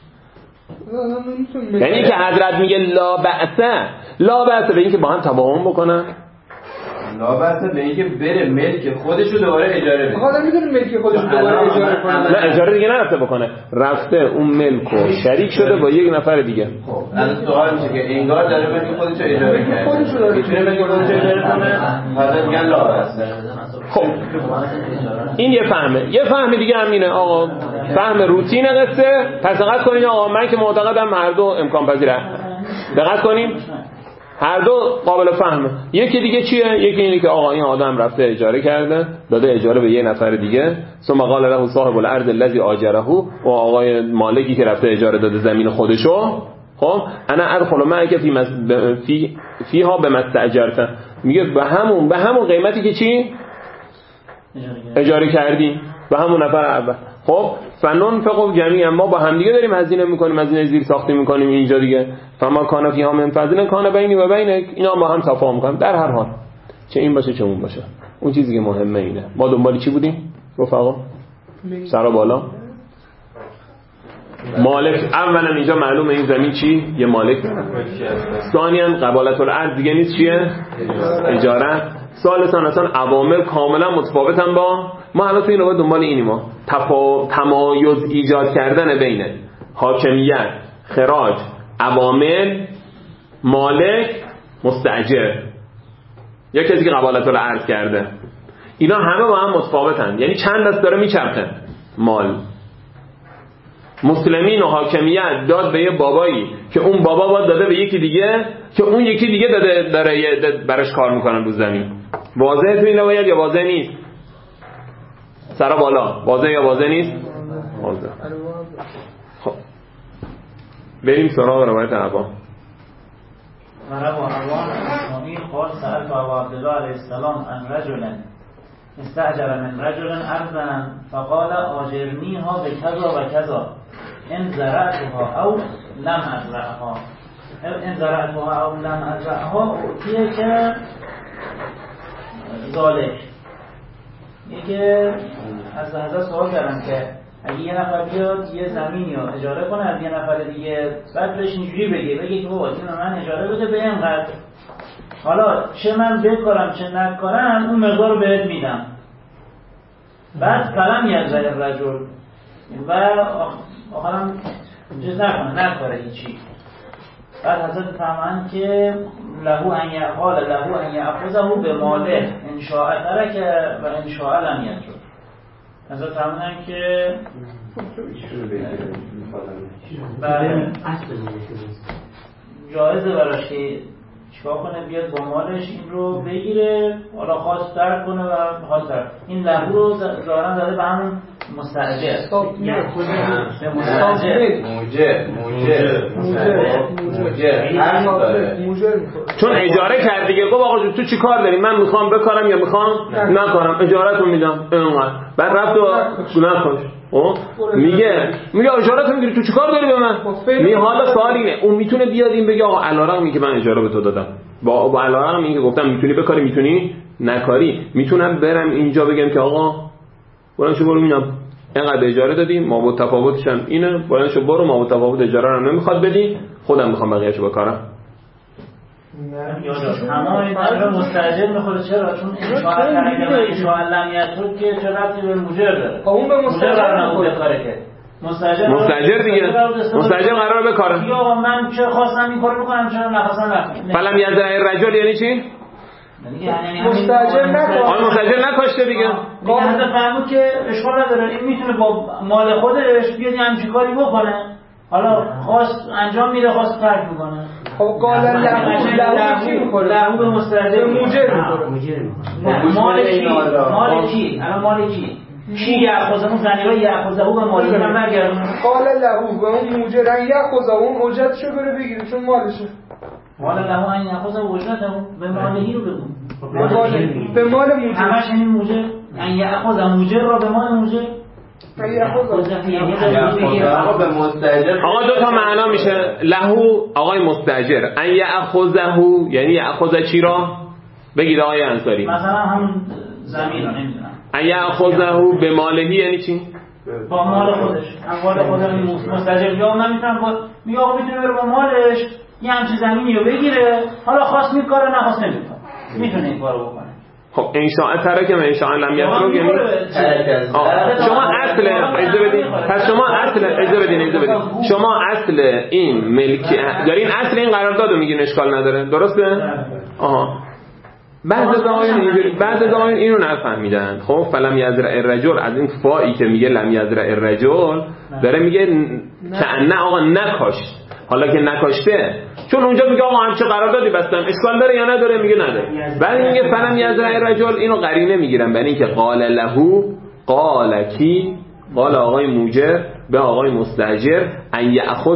یعنی که حضرت میگه لا بأس به اینکه با هم تفاهم بکنن لا بأس به اینکه بره ملک خودش رو دوباره اجاره بده حالا میدونه ملک خودش رو دوباره اجاره کنه نه اجاره دیگه نرفته بکنه رفته اون ملکو شریک شده با یک نفر دیگه خب الان سوال میشه که انگار داره ملک خودش رو اجاره کرده میتونه ملک خودش رو اجاره کنه حضرت میگن لا بأس خب این یه فهم دیگه همینه آقا فهم روتین قصه پس دقت کنین آقا من که معتقدم هر دو امکان پذیره دقت کنین هر دو قابل فهمه یکی دیگه چیه یکی اینه که آقا این آدم رفته اجاره کرده داده اجاره به یه نفر دیگه ثم قال له صاحب الارض الذي اجره و آقای مالکی که رفته اجاره داده زمین خودشو خب انا ادخل معك فيها بما استاجرت میگه به همون قیمتی که چی اجاره کردیم به همون نفر اول خب فننفق جمیعا ما با هم دیگه داریم هزینه میکنیم هزینه زیر ساختی میکنیم اینجا دیگه فما کان فیها من فضل کان بینی و بینک اینا با هم تفاهم میکنیم در هر حال چه این باشه چه اون باشه اون چیزی که مهمه اینه ما دنبال چی بودیم رفقا سر بالا مالک اولا اینجا معلومه این زمین چی یه مالک ثانیاً قبالت الارض دیگه نیست چیه اجاره ثالثاً اصلا عوامل کاملا متفاوتن با ما الان تو این رو دنبال اینیم ما تمایز ایجاد کردن بین حاکمیت خراج عوامل مالک مستاجر یا کسی که قبالت الارض کرده اینا همه با هم متفاوتن یعنی چند دست داره میچرخه مال مسلمین و حاکمیت داد به یه بابایی که اون بابا باید داده به یکی دیگه که اون یکی دیگه داره برش کار میکنن رو زمین واضحه تو این روایت یا واضح نیست سر بالا واضح یا واضح نیست واضح خب بریم سراغ روایت عبا مرحبا عبان اسلامی قال سألت ابا عبدالله علیه السلام عن رجل استأجر من رجل ارضا فقال آجرنیها به کذا و کذا ان زرعتها او لم ازرعها ان زرعتها او لم ازرعها اعطیه که ذالک میگه از حضرت سوال کردم که اگه یه نفر بیاد یه زمینی رو اجاره کنه از یه نفر دیگه بعد بهش اینجوری بگه که بابا اینو من اجاره بده به اینقدر حالا چه من بکارم چه نکارم اون مقدار رو بهت میدم بعد فلم یزرع الرجل و آخرم چیز نکاره هیچی بعد حضرت فهمن که له ان یأخذه به ماله ان شاء ترک و ان شاء لم یترک حضرت فهمن که جایزه براش که چیکار کنه بیاد با مالش این رو بگیره حالا خواست ترک کنه و خواست ترک این لهو رو ظاهرا داده به همون مستأجر چون اجاره کرد دیگه گفت آقا تو چی کار داری من میخوام بکارم یا میخوام نکارم اجارهتون میدم اینقدر بعد رفت و نکاش میگه اجارهتو میگیری تو چی کار داری به من میگه حالا سوال اینه اون میتونه بیاد این بگه آقا علارغم میگه من اجاره به تو دادم با علارغم میگه گفتم میتونی بکاری میتونی نکاری میتونم برم اینجا بگم که آقا برو میبینم اینقدر اجاره دادیم ما با تفاوتش هم اینه برو ما با تفاوت اجاره رو نمیخواد بدی خودم میخوام بقیه‌اشو بکارم تمام این طرف مستاجر میخوره چرا چون اشاعه لمیت رو که چه ربطی به مجر داره اون به مستاجر نبوده کاره که مستاجر دیگه مستاجر قراره بکاره یا من چه خواستم این کارو بکنم چرا نخواستم نکنم فلم یزرع الرجل یعنی چی مستاجر نکاشته دیگه حضرت فهمود که اشکال نداره این میتونه با مال خودش بیاد همچین کاری بکنه حالا خواست انجام میده خواست ترک میکنه خب قال لهو چی میکنه لهو به مستاجر موجر میکنه مال کی کی یاخذون زنیرا یاخذه به مالی هم نگردونه قال لهو به اون موجر یاخذه اون اجرتشو بره بگیره چون مالشه حالا له ان یاخذ اجرته به مالهی رو بگو به مال موجر همش این موجر ان یاخذ موجر رو به مال موجر آقا به مستاجر آقا دو تا معنا میشه له آقای مستاجر ان یاخذه یعنی یاخذ چی را بگید آقای انصاری مثلا همون زمین رو نمیدونم ان یاخذه به مالهی یعنی چی با مال خودش اموال خودش مستاجر یا من میتونم با میگه آقا میتونه بره با مالش یه همچین زمینی رو بگیره حالا خواست میکاره نخواست نمیکاره میتونه این کارو بکنه خب انشاء ترک و انشاء لم یترک یعنی شما اصل اجازه بدین پس شما اصل اجازه بدین شما اصل این ملکی دارین اصل این قراردادو میگین اشکال نداره درسته آها بعضی از آقایون اینو نفهمیدن. خب فلم یزرع الرجل از این فایی که میگه لم یزرع الرجل داره میگه که نه آقا نکاشت. حالا که نکاشته چون اونجا میگه آقا همچه قراردادی بستم اشکال داره یا نداره میگه نداره. بعد میگه فلم یزرع الرجل اینو قرینه میگیرن برای اینکه قال له قال کی قال آقای موجر به آقای مستاجر ان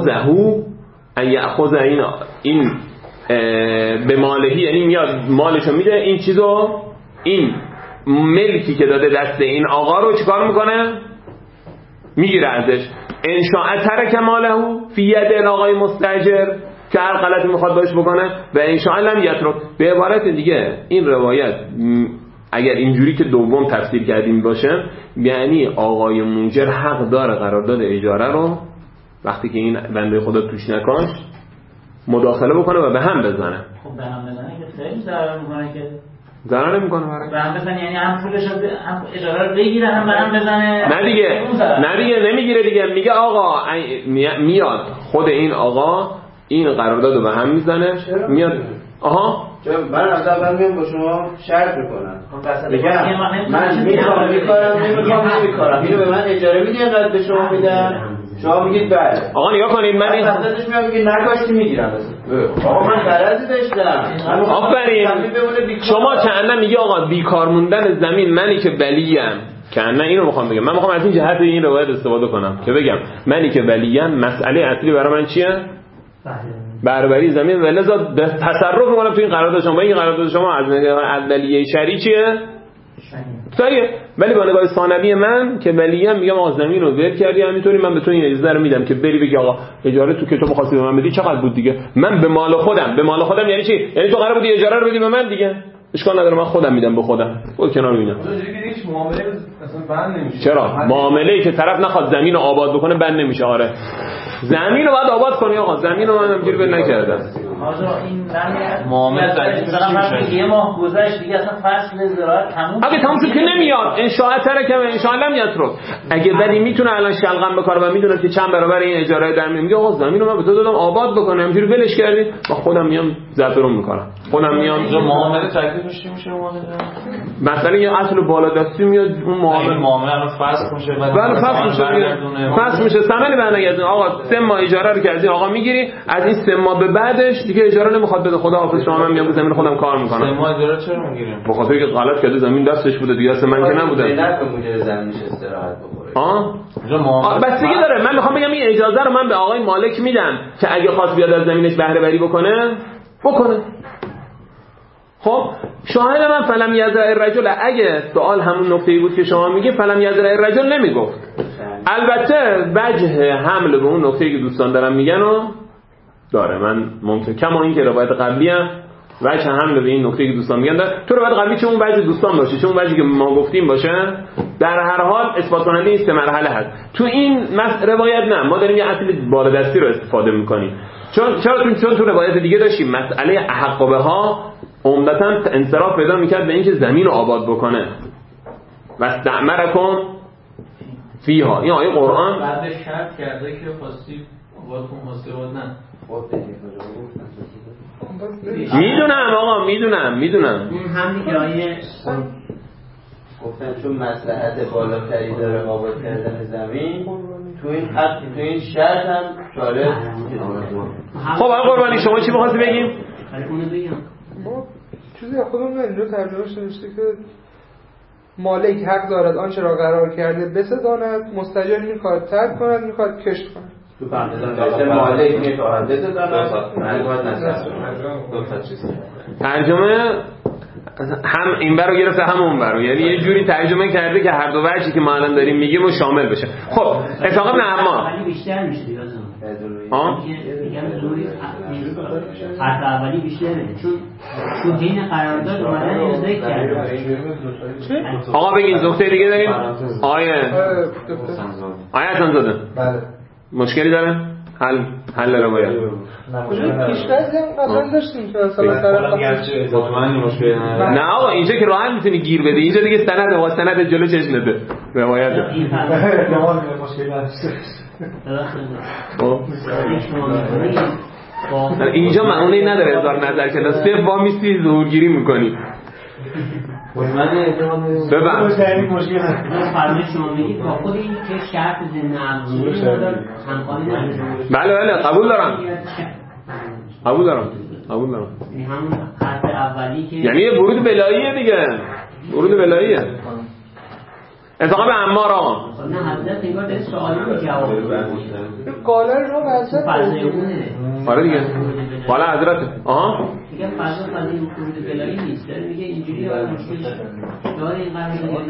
یأخذ این به مالهی یعنی میاد مالشو میده این چیزو این ملکی که داده دست این آقا رو چیکار میکنه میگیره ازش. انشاء ترک ماله فی ید آقای مستاجر که هر غلطی میخواد باش بکنه و انشاء لم یترک. به عبارت دیگه این روایت اگر اینجوری که دوم تفسیر کردیم باشه یعنی آقای موجر حق داره قرارداد اجاره رو وقتی که این بنده خدا توش نکاش مداخله بکنه و به هم بزنه. خب به هم بزنه که خیلی ضرر میکنه که ضرر نمیکنه برای به هم بزنه یعنی هم پولش رو هم اجاره رو بگیره هم به هم بزنه. نه دیگه نمیگیره دیگه میگه آقا میاد خود این آقا این قرارداد رو به هم میزنه میاد آها من از اول میام با شما شرط میکنم بگم من میکارم اینو به من اجاره میدی اینقدر به شما میدم شما میگید بله. آقا نگاه کنید من این حضرتش میگم میگه نکاشتی میگیرم آقا من غرضی داشتم. آفرین شما کنه میگه آقا بیکار موندن زمین منی که ولیم کنه اینو میخوام بگم. من میخوام از این جهت این روایت استفاده کنم که بگم منی که ولیم مسئله اصلی برای من چیه برابری زمین ولذا تصرف میکنم تو این قرارداد شما. این قرارداد شما از ولیه شرعی چیه صحیحه ولی با نگاه ثانوی من که ولیم میگم آقا زمین رو ول کردی همینطوری من به تو این اجازه رو میدم که بری بگی آقا اجاره تو که تو می‌خواستی به من بدی چقدر بود دیگه من به مال خودم یعنی چی یعنی تو قرار بودی اجاره رو بدی به من دیگه اشکال نداره من خودم میدم به خودم خود کنار میبینم. هیچ معامله اصلا بند نمیشه. چرا معامله‌ای که طرف نخواد زمین رو آباد بکنه بند نمیشه. آره زمین رو باید آباد کنی آقا زمین رو من همینجوری بند نکردم. آقا این معامله تجدید یه ماه گذشت دیگه اصلا فصل زراعت تموم اگه تموم شد که نمیاد انشاء ترک و انشاء لم یترک. اگه ولی میتونه الان شلغم بکاره و میدونه که چند برابر این اجاره در میگه آقا زمین رو من به تو دادم آباد بکنم همینجوری ولش کردی با خودم میام زفرون میکنم خودم میام معامله تکلیفش چی میشه معامله مثلا یه اصل بالا دستی میاد اون معامله الان فسخ میشه بعد فسخ میشه ثمنی برنگردون آقا 3 ماه اجاره رو کردی آقا میگیری از این 3 ماه به بعدش دیگه اجاره نمیخواد بده خدا حافظ شما من میام زمین خودم کار میکنم. 3 ماه اجاره چرا میگیریم به خاطر اینکه غلط کرده زمین دستش بوده دیگه اصلا من که نبودم نه موجب زمینش استراحت بخوره بستگی داره. من میخوام بگم این اجازه رو من به آقای مالک میدم که اگه خواست بیاد از زمینش بهره وری بکنه. خب شاهد من فلم یزرع الرجل اگه سوال همون نکته‌ای بود که شما میگی فلم یزرع الرجل نمیگفت. البته وجه حمل به اون نکته‌ای که دوستان دارن میگن و داره من ممکن کما این که روایت قبلی هم وجه حمل به این نکته‌ای که دوستان میگن داره. تو روایت قبلی چه اون وجه دوستان باشه چه اون وجهی که ما گفتیم باشه در هر حال اثبات کننده این 3 مرحله هست. تو این روایت نه ما داریم یه اصل بالادستی رو استفاده میکنیم چون تو روایت دیگه داشتیم مسئله احق بها عمدتاً انصراف پیدا میکرد به اینکه زمین رو آباد بکنه و استعمرکم فیها. این آیه قرآن بعد شرط کرده که خواستی آباد کن خواستی آباد نه میدونم آقا میدونم این هم دیگه آیه گفتن چون مصلحت بالاتری داره آباد کردن زمین تو این حق تو این شرط هم شارع. خب آقا قربانی شما چی می‌خواستی بگیم؟ اونو بگم ما چیزی خودمون اینجا ترجمهش نوشته که مالک حق دارد آنچه را قرار کرده بسزاند مستاجر میخواد ترک کند میخواد کشت کند. تو پرانتز مالک متعدد دارن مجموعه نصب دو تا چیز ترجمه هم این برو گرفته هم اون برو، یعنی یه جوری ترجمه کرده که هر دو وجهی که ما الان داریم میگیم و شامل بشه. خب اتفاقا نه اما ولی بیشتر میشه دیگه میگم دوری حرف اولی بیشتر میشه چون تو حین قرارداد اومدن اینو ذکر کرده. آقا بگین نکته دیگه داریم؟ آیه حسن زاده بله مشکلی داره؟ حل رو باید پیش‌فرضی هم قبلا داشتیم که مثلا طرف مطمئنی مشکلی نداره؟ نه آقا اینجا که راحت میتونی گیر بدی، اینجا دیگه سند و سند جلو چشمته روایت مشکلی نداشته. اینجا معونی نداره هزار نظر که صرف با میستی ظهورگیری میکنی. ببند فرمای شما میگید با خود این که شرط ضمن افزونی نداره همخوانی نداره. بله قبول دارم یعنی همون حرف اولی که یعنی یه ورود بلاییه دیگه، ورود بلاییه. اتفاقا به عمار آقا نه حضرت انگار داره سوالی رو جواب میده. قاله رو حضرت آره دیگه قاله حضرت میگم فضای ورود بلایی نیست، داره میگه اینجوری مشکل داره این قرار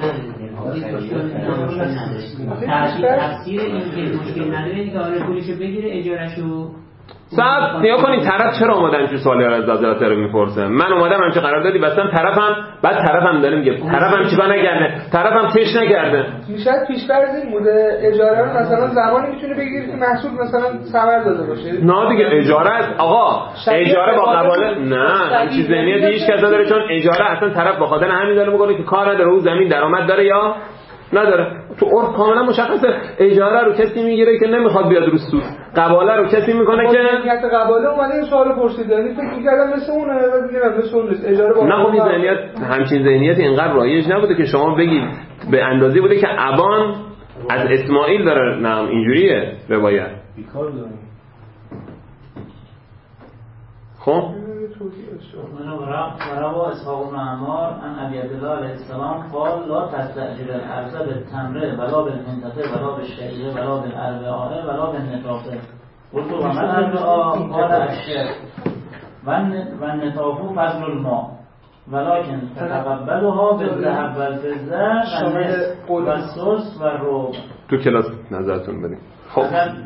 نداره. تفسیر این که مشکل نداره دیگه آره پولشو بگیره اجارهشو صاحب نیا کنین طرف چرا اومدن چه سوالی از حضرت رو میپرسه. من اومدم همچه قراردادی بستم طرفم داره میگه طرفم چیکار نکرده، طرفم کش نکرده. میشه پیش‌فرض این بوده اجاره رو مثلا زمانی میتونه بگیری که محصول مثلا ثمر داده باشه. نه دیگه اجاره است آقا، اجاره با قباله نه این چیز ذهنیت هیچ کس نداره، چون اجاره اصلا طرف با خاطر همین داره میگه که کار نداره اون زمین درآمد داره یا نداره. تو عرف کاملا مشخصه اجاره رو کسی میگیره که نمیخواد بیاد رو سود، قباله رو کسی میکنه که ذهنیت قباله اومده این سوالو پرسید، یعنی فکر می‌کردم مثل اونه و دیگه مثل اون نیست. اجاره با نه خب این ذهنیت همچین ذهنیتی اینقدر رایج نبوده که شما بگید به اندازه بوده که ابان از اسماعیل داره. نه اینجوریه روایت بیکار داره. خب وروا اسحاق بن عمار عن ابي عبد الله عليه السلام قال لا تستأجر الارض بالتمر ولا بالحنطة ولا بالشعير ولا بالاربعاء ولا بالنطاف. قلت وما الاربعاء؟ قال الشعر والنطاف فضل الماء ولكن تتقبلها بالذهب والفضة والسوس والربع. تو کلاس نظرتون بدیم. خب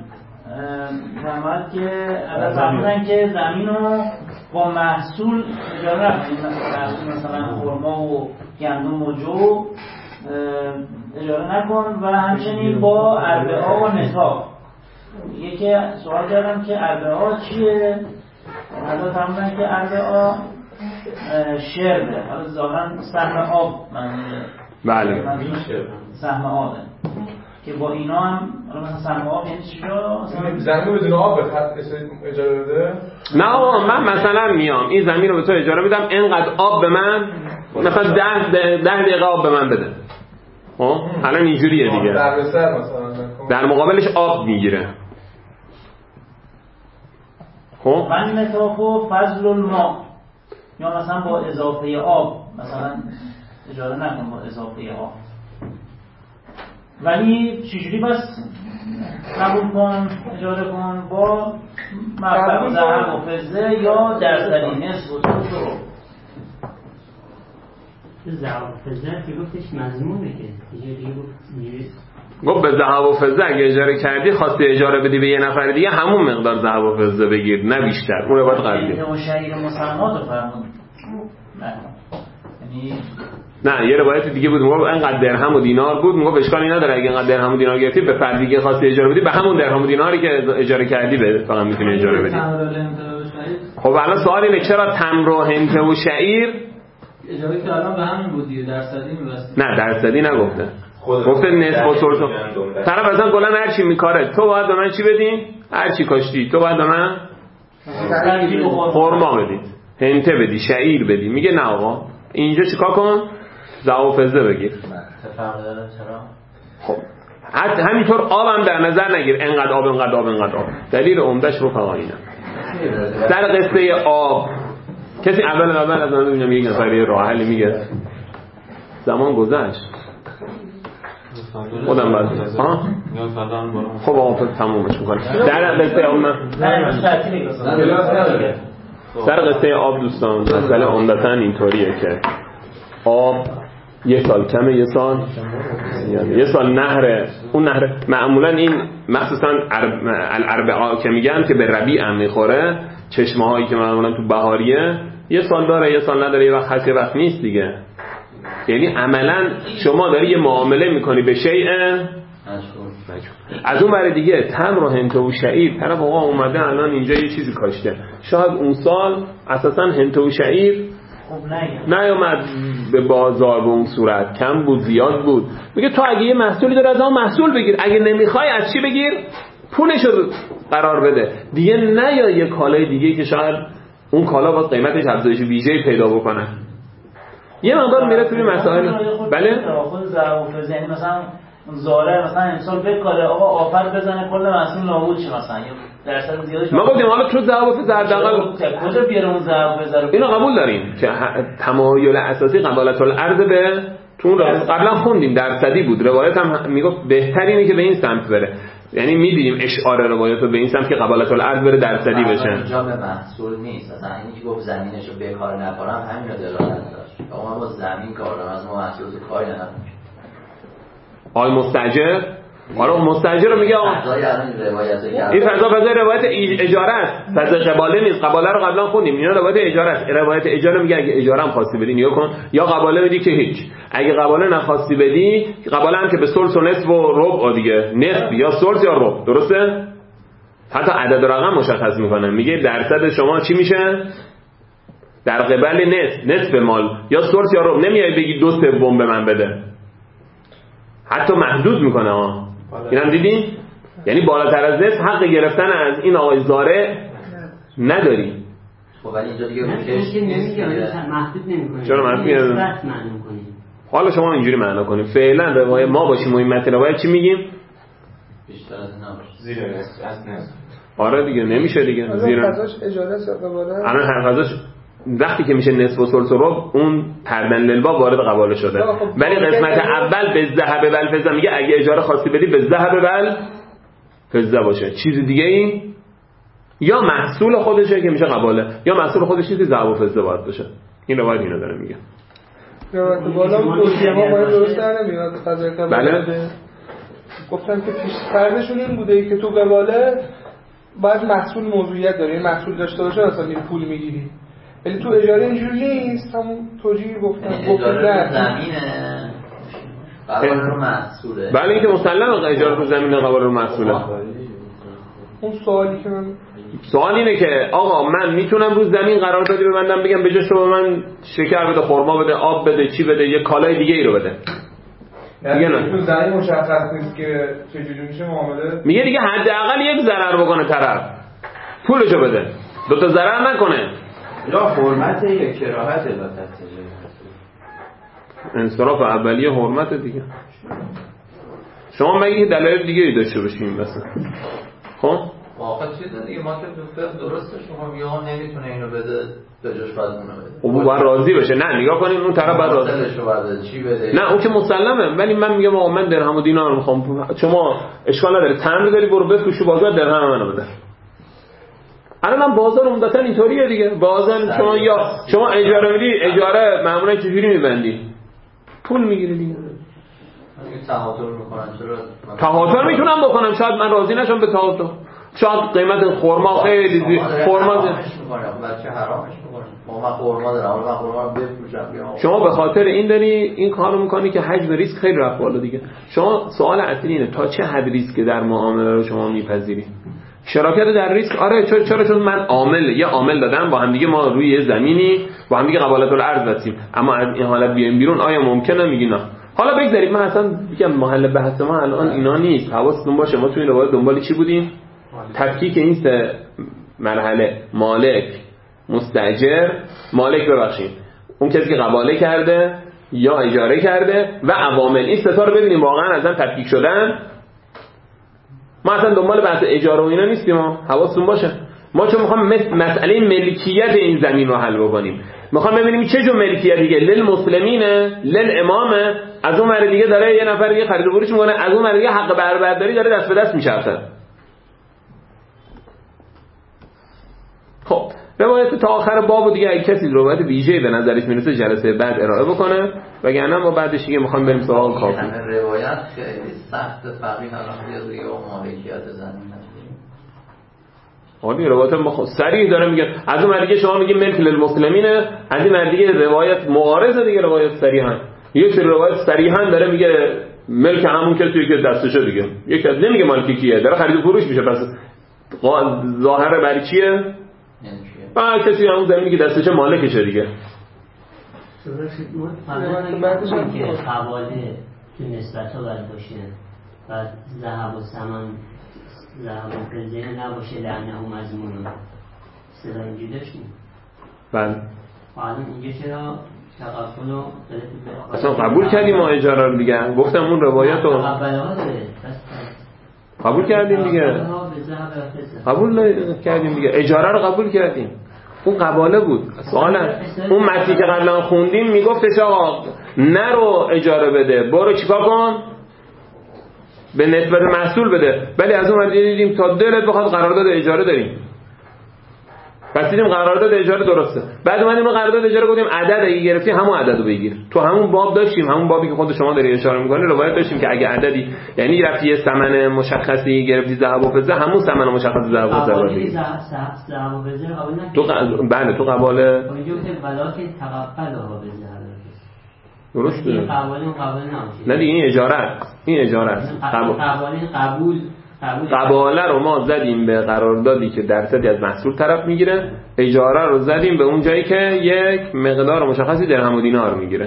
زمان که اگر فرمودن که زمین رو با محصول اجاره نکنیم، محصول مثلا خرما و گندم و جو اجاره نکن و همچنین با اربعا و نصاب. یکی سوال کردم که اربعا چیه؟ حالا فرمودن که اربعا شربه، حالا ظاهرا سهم آب منظوره. بله سهم آبه که با اینا هم مثلا سهم آب یعنی چیجا؟ زمین بدون آب اجاره بده؟ نه من مثلا میام این زمین رو به تو اجاره میدم اینقدر آب به من مثلا 10 دقیقه آب به من بده. خب الان اینجوریه دیگه در مقابلش آب میگیره. خب من نطاف فضل الماء یا مثلا با اضافه آب، مثلا اجاره نکن با اضافه آب، ولی چجوری بس قبول کن اجاره کن؟ با مبلغ ذهب و فضه یا درصدی نصف و ثلث رو. ذهب و فضه که گفتش مضمونه که گفت به ذهب و فضه اگه اجاره کردی خواستی اجاره بدی به یه نفر دیگه همون مقدار ذهب و فضه بگیر نه بیشتر. اون رو باید قبلی و شعیر مسلمات رو فرمون نه یه روایت دیگه بود میگه اینقدر درهم و دینار بود، میگه اشکالی نداره اگه اینقدر درهم و دینار گرفتی به فرد دیگه خواستی اجاره بدی به همون درهم و دیناری که اجاره کردی به فقط میتونی اجاره بدی. خب الان سوال اینه چرا تمر و هنته و شعیر اجاره که الان به همین بود دیگه درصدی می‌بستی؟ نه درصدی نگفته، گفته نصف و ثلث. طرف اصلا کلا هر چی میکاره تو باید به من چی بدین؟ هر چی کاشتی تو باید به من خرما بدی، هنته بدی، شعیر بدی. میگه نه آقا اینجا چیکار کن؟ ذهب و فضه بگیر. خب همینطور آبم در نظر نگیر، انقدر آب انقدر آب انقدر آب. دلیل عمدهش رو فقط اینه. در قصه آب کسی اول از من ببینم یک نفر یه راه حلی میگه. زمان گذشت خودم بعد خب آقا تمومش میکنم. در قصه سر قصه آب دوستان مسئله عمدتاً اینطوریه که آب یه سال کمه، یه سال نهره. اون نهر معمولا این مخصوصا الاربعاء که میگن که به ربیع هم میخوره، چشمه هایی که معمولا تو بهاریه یه سال داره یه سال نداره، یه وقت هست یه وقت نیست دیگه. یعنی عملا شما داری یه معامله میکنی به شیء از اون برای دیگه تمر و هنتو و شعیر. طرف آقا اومده الان اینجا یه چیزی کاشته، شاید اون سال اساسا هنتو و شعیر نیومد به بازار به اون صورت، کم بود زیاد بود. میگه تو اگه یه محصولی داره از اون محصول بگیر، اگه نمیخوای از چی بگیر؟ پولشو قرار بده دیگه. نه یا یه کالای دیگه که شاید اون کالا با قیمتش افزایش ویژه‌ای پیدا بکنه. یه مقدار میره توی مسائل. بله خود ضعف ذهنی مثلا زاره مثلا امسال بکاره آقا آفر بزنه کل محصول نابود شه مثلا یه درصد زیادش. ما گفتیم حالا تو ضعف زردقل کجا بیاره اون ضعف بذاره؟ اینو قبول داریم که تمایل اساسی قبالت الارض به تو قبلا خوندیم درصدی بود. روایت هم میگفت بهتر اینه که به این سمت بره. یعنی می‌دیدیم اشعار روایت رو به این سمت که قبالت الارض بره درصدی بشه. اینجا به محصول نیست. مثلا اینی که گفت زمینشو بکار نکنم همینو دلالت داشت. آقا ما زمین کار دارم از ما محصول کاری ندارم. آی مستاجر حالا مستاجر رو میگه این فضا فضای روایت اجاره است، فضای قباله نیست. قباله رو قبلا خوندیم، اینا روایت اجاره است. روایت اجاره میگه اگه اجاره هم خواستی بدی نیا کن، یا قباله میدی که هیچ. اگه قباله نخواستی بدی، قباله هم که به ثلث و نصف و ربع دیگه، نصف یا ثلث یا ربع، درسته؟ حتی عدد و رقم مشخص میکنه، میگه درصد شما چی میشه؟ در قبال نصف مال یا ثلث یا ربع. نمیای بگی 2/3 به من بده، حتی محدود میکنه ها. اینم دیدین؟ یعنی بالاتر از نصف حق گرفتن از این آقای زاره نداری. خب ولی اینجا دیگه محدود نمی‌کنه. چرا محدود نمی‌کنه؟ حالا شما اینجوری معنا کنید. فعلا روایت ما باشیم و این متن روایت چی میگیم؟ بیشتر از نباشه. زیر از نصف. آره دیگه نمیشه دیگه. زیر قضاش اجاره است یا قباله؟ الان هر قضاش وقتی که میشه نصف و ثلث و ربع اون پردن للباب وارد قباله شده. ولی قسمت اول به ذهب و الفضه میگه اگه اجاره خواستی بدی به ذهب و الفضه باشه. چیز دیگه این یا محصول خودشه که میشه قباله، یا محصول خودش چیزی ذهب و فضه باید باشه. این روایت اینو داره میگه. روایت بالا توجیه ما باید درست در نمیاد فضای قباله. بله گفتم که پیش فرضشون این بوده که تو قباله باید محصول موضوعیت داره، این محصول داشته باشه اصلا این پول میگیری. ولی تو اجاره اینجوری نیست. همون توجیه گفتم اجاره زمینه قبال رو محصوله. بله این که مسلمه اجاره رو زمینه قبال رو محصوله. اون سوالی که من سوال اینه که آقا من میتونم رو زمین قراردادی ببندم بگم به جاش تو به من شکر بده، خرما بده، آب بده، چی بده، یه کالای دیگه ای رو بده. میگه نه تو زمین مشخص نیست که چجوری میشه معامله. میگه دیگه حداقل یک ضرر بکنه طرف، پولشو بده، دو تا ضرر نکنه. یا حرمت یا کراهت لا تسجیل انصراف اولیه حرمت دیگه. شما مگه دلایل دیگه ای داشته باشین مثلا؟ خب واقعا چیز دیگه ما که درسته شما میگه ها نمیتونه اینو بده به جاش باید اونو بده. او باید راضی بشه. نه نگاه کنین اون طرف باید راضی بشه. چی بده؟ نه اون که مسلمه، ولی من میگم آقا من درهم و دینار میخوام، شما اشکال نداره تمر داری برو بفروش بازار درهم منو بده. الان بازار عمدتاً اینطوریه دیگه. بازار شما اجاره میدی، اجاره معمولا چجوری میبندی؟ پول میگیری دیگه. تهاتر میکنن. چرا تهاتر میتونم بکنم، شاید من راضی نشم به تهاتر، شاید قیمت خرما خیلی زیاد خرما بچه حرامش میکنه. ما خرما دارم، من خرما رو بفروشم. شما به خاطر این داری این کارو میکنی که حجم ریسک خیلی رفت بالا دیگه. شما سوال اصلی اینه تا چه حد ریسک در معامله رو شما میپذیری؟ شراکت در ریسک آره چرا؟ چون من یه عامل دادم با هم دیگه ما روی یه زمینی با هم دیگه قبالت الارض هستیم، اما از این حالت بیایم بیرون آیا ممکنه؟ میگی نه. حالا بگذارید من اصلا میگم محل بحث ما الان اینا نیست. حواستون باشه ما تو این روایت دنبال چی بودیم؟ تفکیک این سه مرحله، مالک، مستاجر، مالک ببخشید اون کسی که قباله کرده یا اجاره کرده و عوامل. این سه تا رو ببینیم واقعا ازن تفکیک شدن. ما اصلا دنبال بحث اجاره و اینا نیستیم. حواستون باشه ما چون میخوام مسئله ملکیت این زمین رو حل بکنیم. میخوام ببینیم چه جور ملکیت دیگه، للمسلمینه، للامامه، از اون ور دیگه داره یه نفر دیگه خرید و فروش میکنه، از اون ور دیگه حق بربرداری داره دست به دست میچرخه. خب روایت تا آخر باب دیگه اگه کسی روایت ویژه‌ای به نظرش میرسه جلسه بعد ارائه بکنه، وگرنه ما بعدش دیگه میخوام بریم سراغ کافی. همه روایت خیلی سخت فقیه الان دیگه و مالکیت زمین آره روایت سریع داره میگه، از اون دیگه شما میگی ملک للمسلمینه، از این دیگه روایت معارضه دیگه، روایت صریحا یک روایت صریحا داره میگه ملک همون کسی که دستشه دیگه، یک از نمیگه مالکی کیه، داره خرید و فروش میشه، پس ظاهر برای چیه؟ بعد کسی همون زمینی که دستشه مالکشه دیگه. بعدش که حواله تو نسبت ها باید باشه و ذهب و ثمن ذهب و فضه نباشه لعنه و مضمون صدا اینجی داشتیم. بله الان اینجا چرا تقبل و اصلا قبول کردیم ما اجاره رو دیگه، گفتم اون روایت رو قبول کردیم دیگه، قبول کردیم دیگه، اجاره رو قبول کردیم، اون قباله بود. سوالا اون متنی که قبلا خوندیم میگفتش آقا نرو اجاره بده، برو چیکار کن به نسبت محصول بده، ولی از اون دیدیم تا دلت بخواد قرارداد اجاره داریم، پس دیدیم قرارداد اجاره درسته، بعد اومدیم قرارداد اجاره گفتیم عدد اگه گرفتی همون عددو بگیر. تو همون باب داشتیم، همون بابی که خود شما داری اشاره می‌کنی روایت داشتیم که اگه عددی یعنی رفتی یه ثمن مشخصی گرفتی ذهب و فضه، همون ثمن مشخص ذهب و فضه بگیر. ذهب و فضه قبول نکردی. تو بله تو قباله اونجا گفت ولکن تقبلها به ذهب. درسته. این قبول نمیشه. نه دیگه این اجاره است. این اجاره است. قبول قباله رو ما زدیم به قراردادی که درصدی از محصول طرف میگیره، اجاره رو زدیم به اون جایی که یک مقدار مشخصی درهم و دینار میگیره.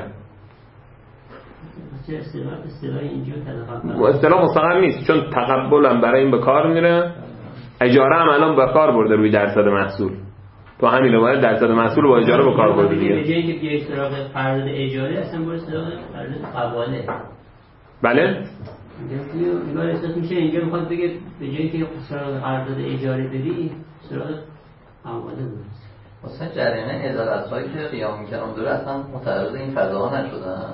اصطلاح مستقل نیست، چون تقبل هم برای این به کار میره، اجاره هم الان به کار برده روی درصد محصول. تو همین روایت درصد محصول رو با اجاره به کار برده دیگه. به جایی که بیای سراغ قرارداد اجاره اصلا برو سراغ قرارداد قباله. بله؟ نگاه احساس میشه اینجا میخواد بگه به جایی که سراغ قرارداد اجاره بری سراغ قباله برو. واسه جریان ادارت‌هایی که قیام می‌کردن دوره اصلا متعرض این فضاها نشدن.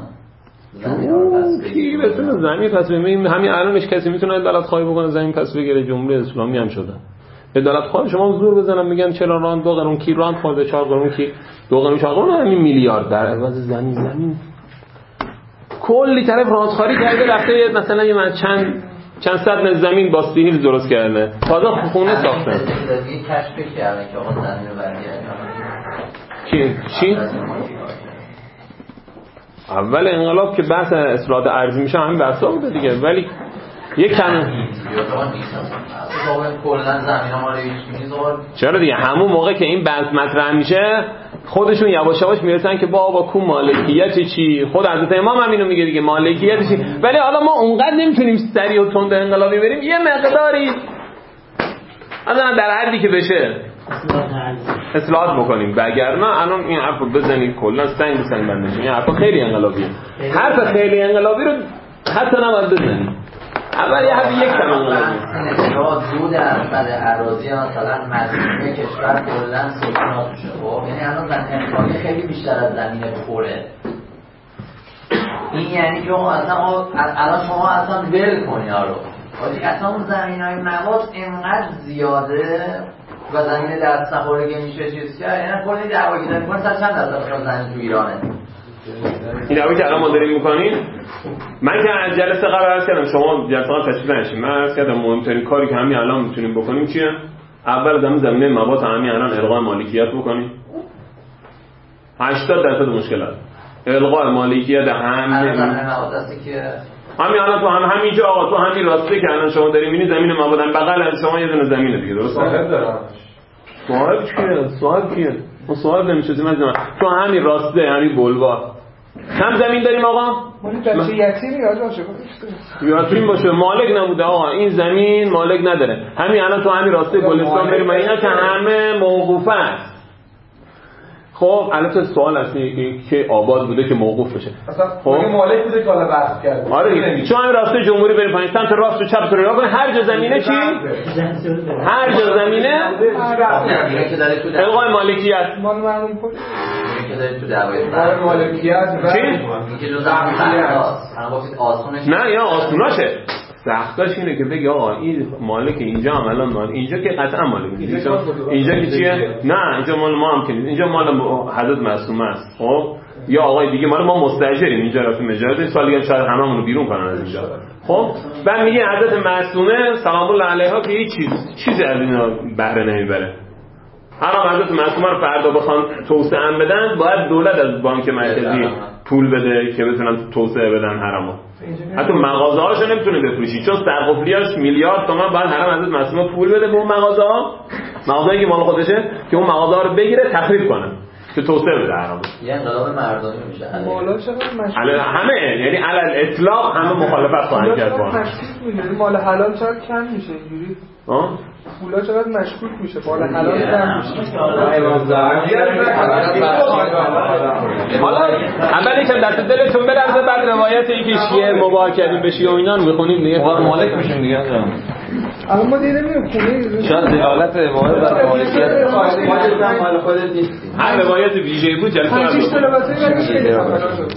کی بتونه زمین پس بگیره؟ همین الانش کسی میتونه عدالت خواهی بکنه زمین پس بگیره؟ جمهوری اسلامی هم شده. عدالت خواهی شما زور بزنن میگن چرا راند 2 قرون کی راند خورده 4 قرون کی 2 قرون 4 قرون همین میلیارد در عوض زمین کلی طرف راندخواری کرده، رفته مثلا یه چند صد متر زمین با استیل درست کرده، تازه خونه ساختن. دیگه کشف کردن که آقا زمین رو برگردن. چی؟ اول انقلاب که بحث اصلاحات ارضی میشه همین بحثا بوده دیگه، ولی یک کم چرا دیگه همون موقع که این بحث مطرح میشه خودشون یواش یواش میرسن که بابا کو مالکیت چی، خود حضرت امام هم اینو میگه دیگه مالکیت چی، ولی حالا ما اونقدر نمیتونیم سریع و تند انقلابی بریم، یه مقداری مثلا در حدی که بشه اصلاحات بکنیم، وگرنه الان این حرفو بزنید کلا سنگ به سنگ بندش، این حرف خیلی انقلابیه، حرف خیلی انقلابی رو حتی نباید بزنید. اول یه حرف یک کم انقلابی زود اصل اراضی مثلا مدینه کشور کلا سکناتوشه، خب یعنی الان امکانی خیلی بیشتر از زمین پره. این یعنی که الان شما اصلا ول کنی رو حاجی، اصلا اون زمین‌های مواد اینقدر زیاده و زمین دست نخوره که میشه چیز کرد، یعنی کلی دعوا گیره می‌کنه چند درصد زمین تو ایرانه. این دعوایی که الان ما داریم می‌کنیم، من که از جلسه قبل عرض کردم شما جلسه قبل تشریف نشین، من عرض کردم مهمترین کاری که همین الان میتونیم بکنیم چیه؟ اول زمینه مواد همین الان الغای مالکیت بکنیم. 80% مشکلات الغای مالکیت همین الان تو همینجا آقا تو همین راسته که الان شما داریم می‌بینید زمین مواد بغل از شما یه دونه زمینه دیگه، درسته؟ صاحب دارم. صاحب کیه؟ اون صاحب نمیشه زمین تو همین راسته همین بلوار هم زمین داریم آقا؟ مالی بچه یتیمی یتیم باشه مالک نبوده آقا، این زمین مالک نداره، همین الان تو همین راسته گلستان بریم اینا که همه موقوفه است. خب البته سوال اصلی که آباد بوده که موقوف بشه، خب مالک بوده که حالا بحث کرد. آره چون همین راسته جمهوری بریم پایین سمت راست و چپ رو کنه، هر جا زمینه چی؟ هر جا زمینه الغای مالکیت مال معلوم کنه. موضوعی که دارید تو دعوای مالکیت چی؟ اینکه جزء سختاست. الان گفتید آسونش. نه یا آسوناشه. سختاش اینه که بگی آقا این مالک اینجا هم الان مال اینجا که قطعا مالک اینجا که چیه؟ نه اینجا مال ما هم که اینجا مال حضرت معصومه است. خب یا آقای دیگه مال ما مستاجریم اینجا رفتیم اجازه سال دیگه شاید هممون رو بیرون کنن از اینجا. خب بعد میگه حضرت معصومه سلام الله علیها که هیچ چیزی از اینا بهره نمیبره. هر حضرت معصومه رو فردا بخوان توسعه بدن باید دولت از بانک مرکزی پول بده که بتونن توسعه بدن حرمو. حتی مغازه‌هاشو نمیتونه بفروشی چون سرقفلیاش میلیارد تومان باید حرم حضرت معصومه پول بده به اون مغازه‌ها. مغازه‌ای که مال خودشه که اون مغازه‌ها رو بگیره تخریب کنه که توسعه بده حرم. یه انقلاب مردمی میشه. مالا چقدر مشکوک همه یعنی علل اطلاق همه مخالفت خواهند کرد با هم. مال حلال چقدر کم میشه اینجوری؟ پولا چقدر مشکوک میشه مال حلال کم میشه. حالا اولی که دست دلتون برزه بعد روایت اینکه شیعه مباح کردیم به شیعه و اینا رو میخونیم دیگه مالک میشیم دیگه. الان ما دیگه نمیدونم خونه شاید دلالت روایت بر مالکیت مال خودت نیست. هر روایت ویژه‌ای بود جلسه پنج تا روایت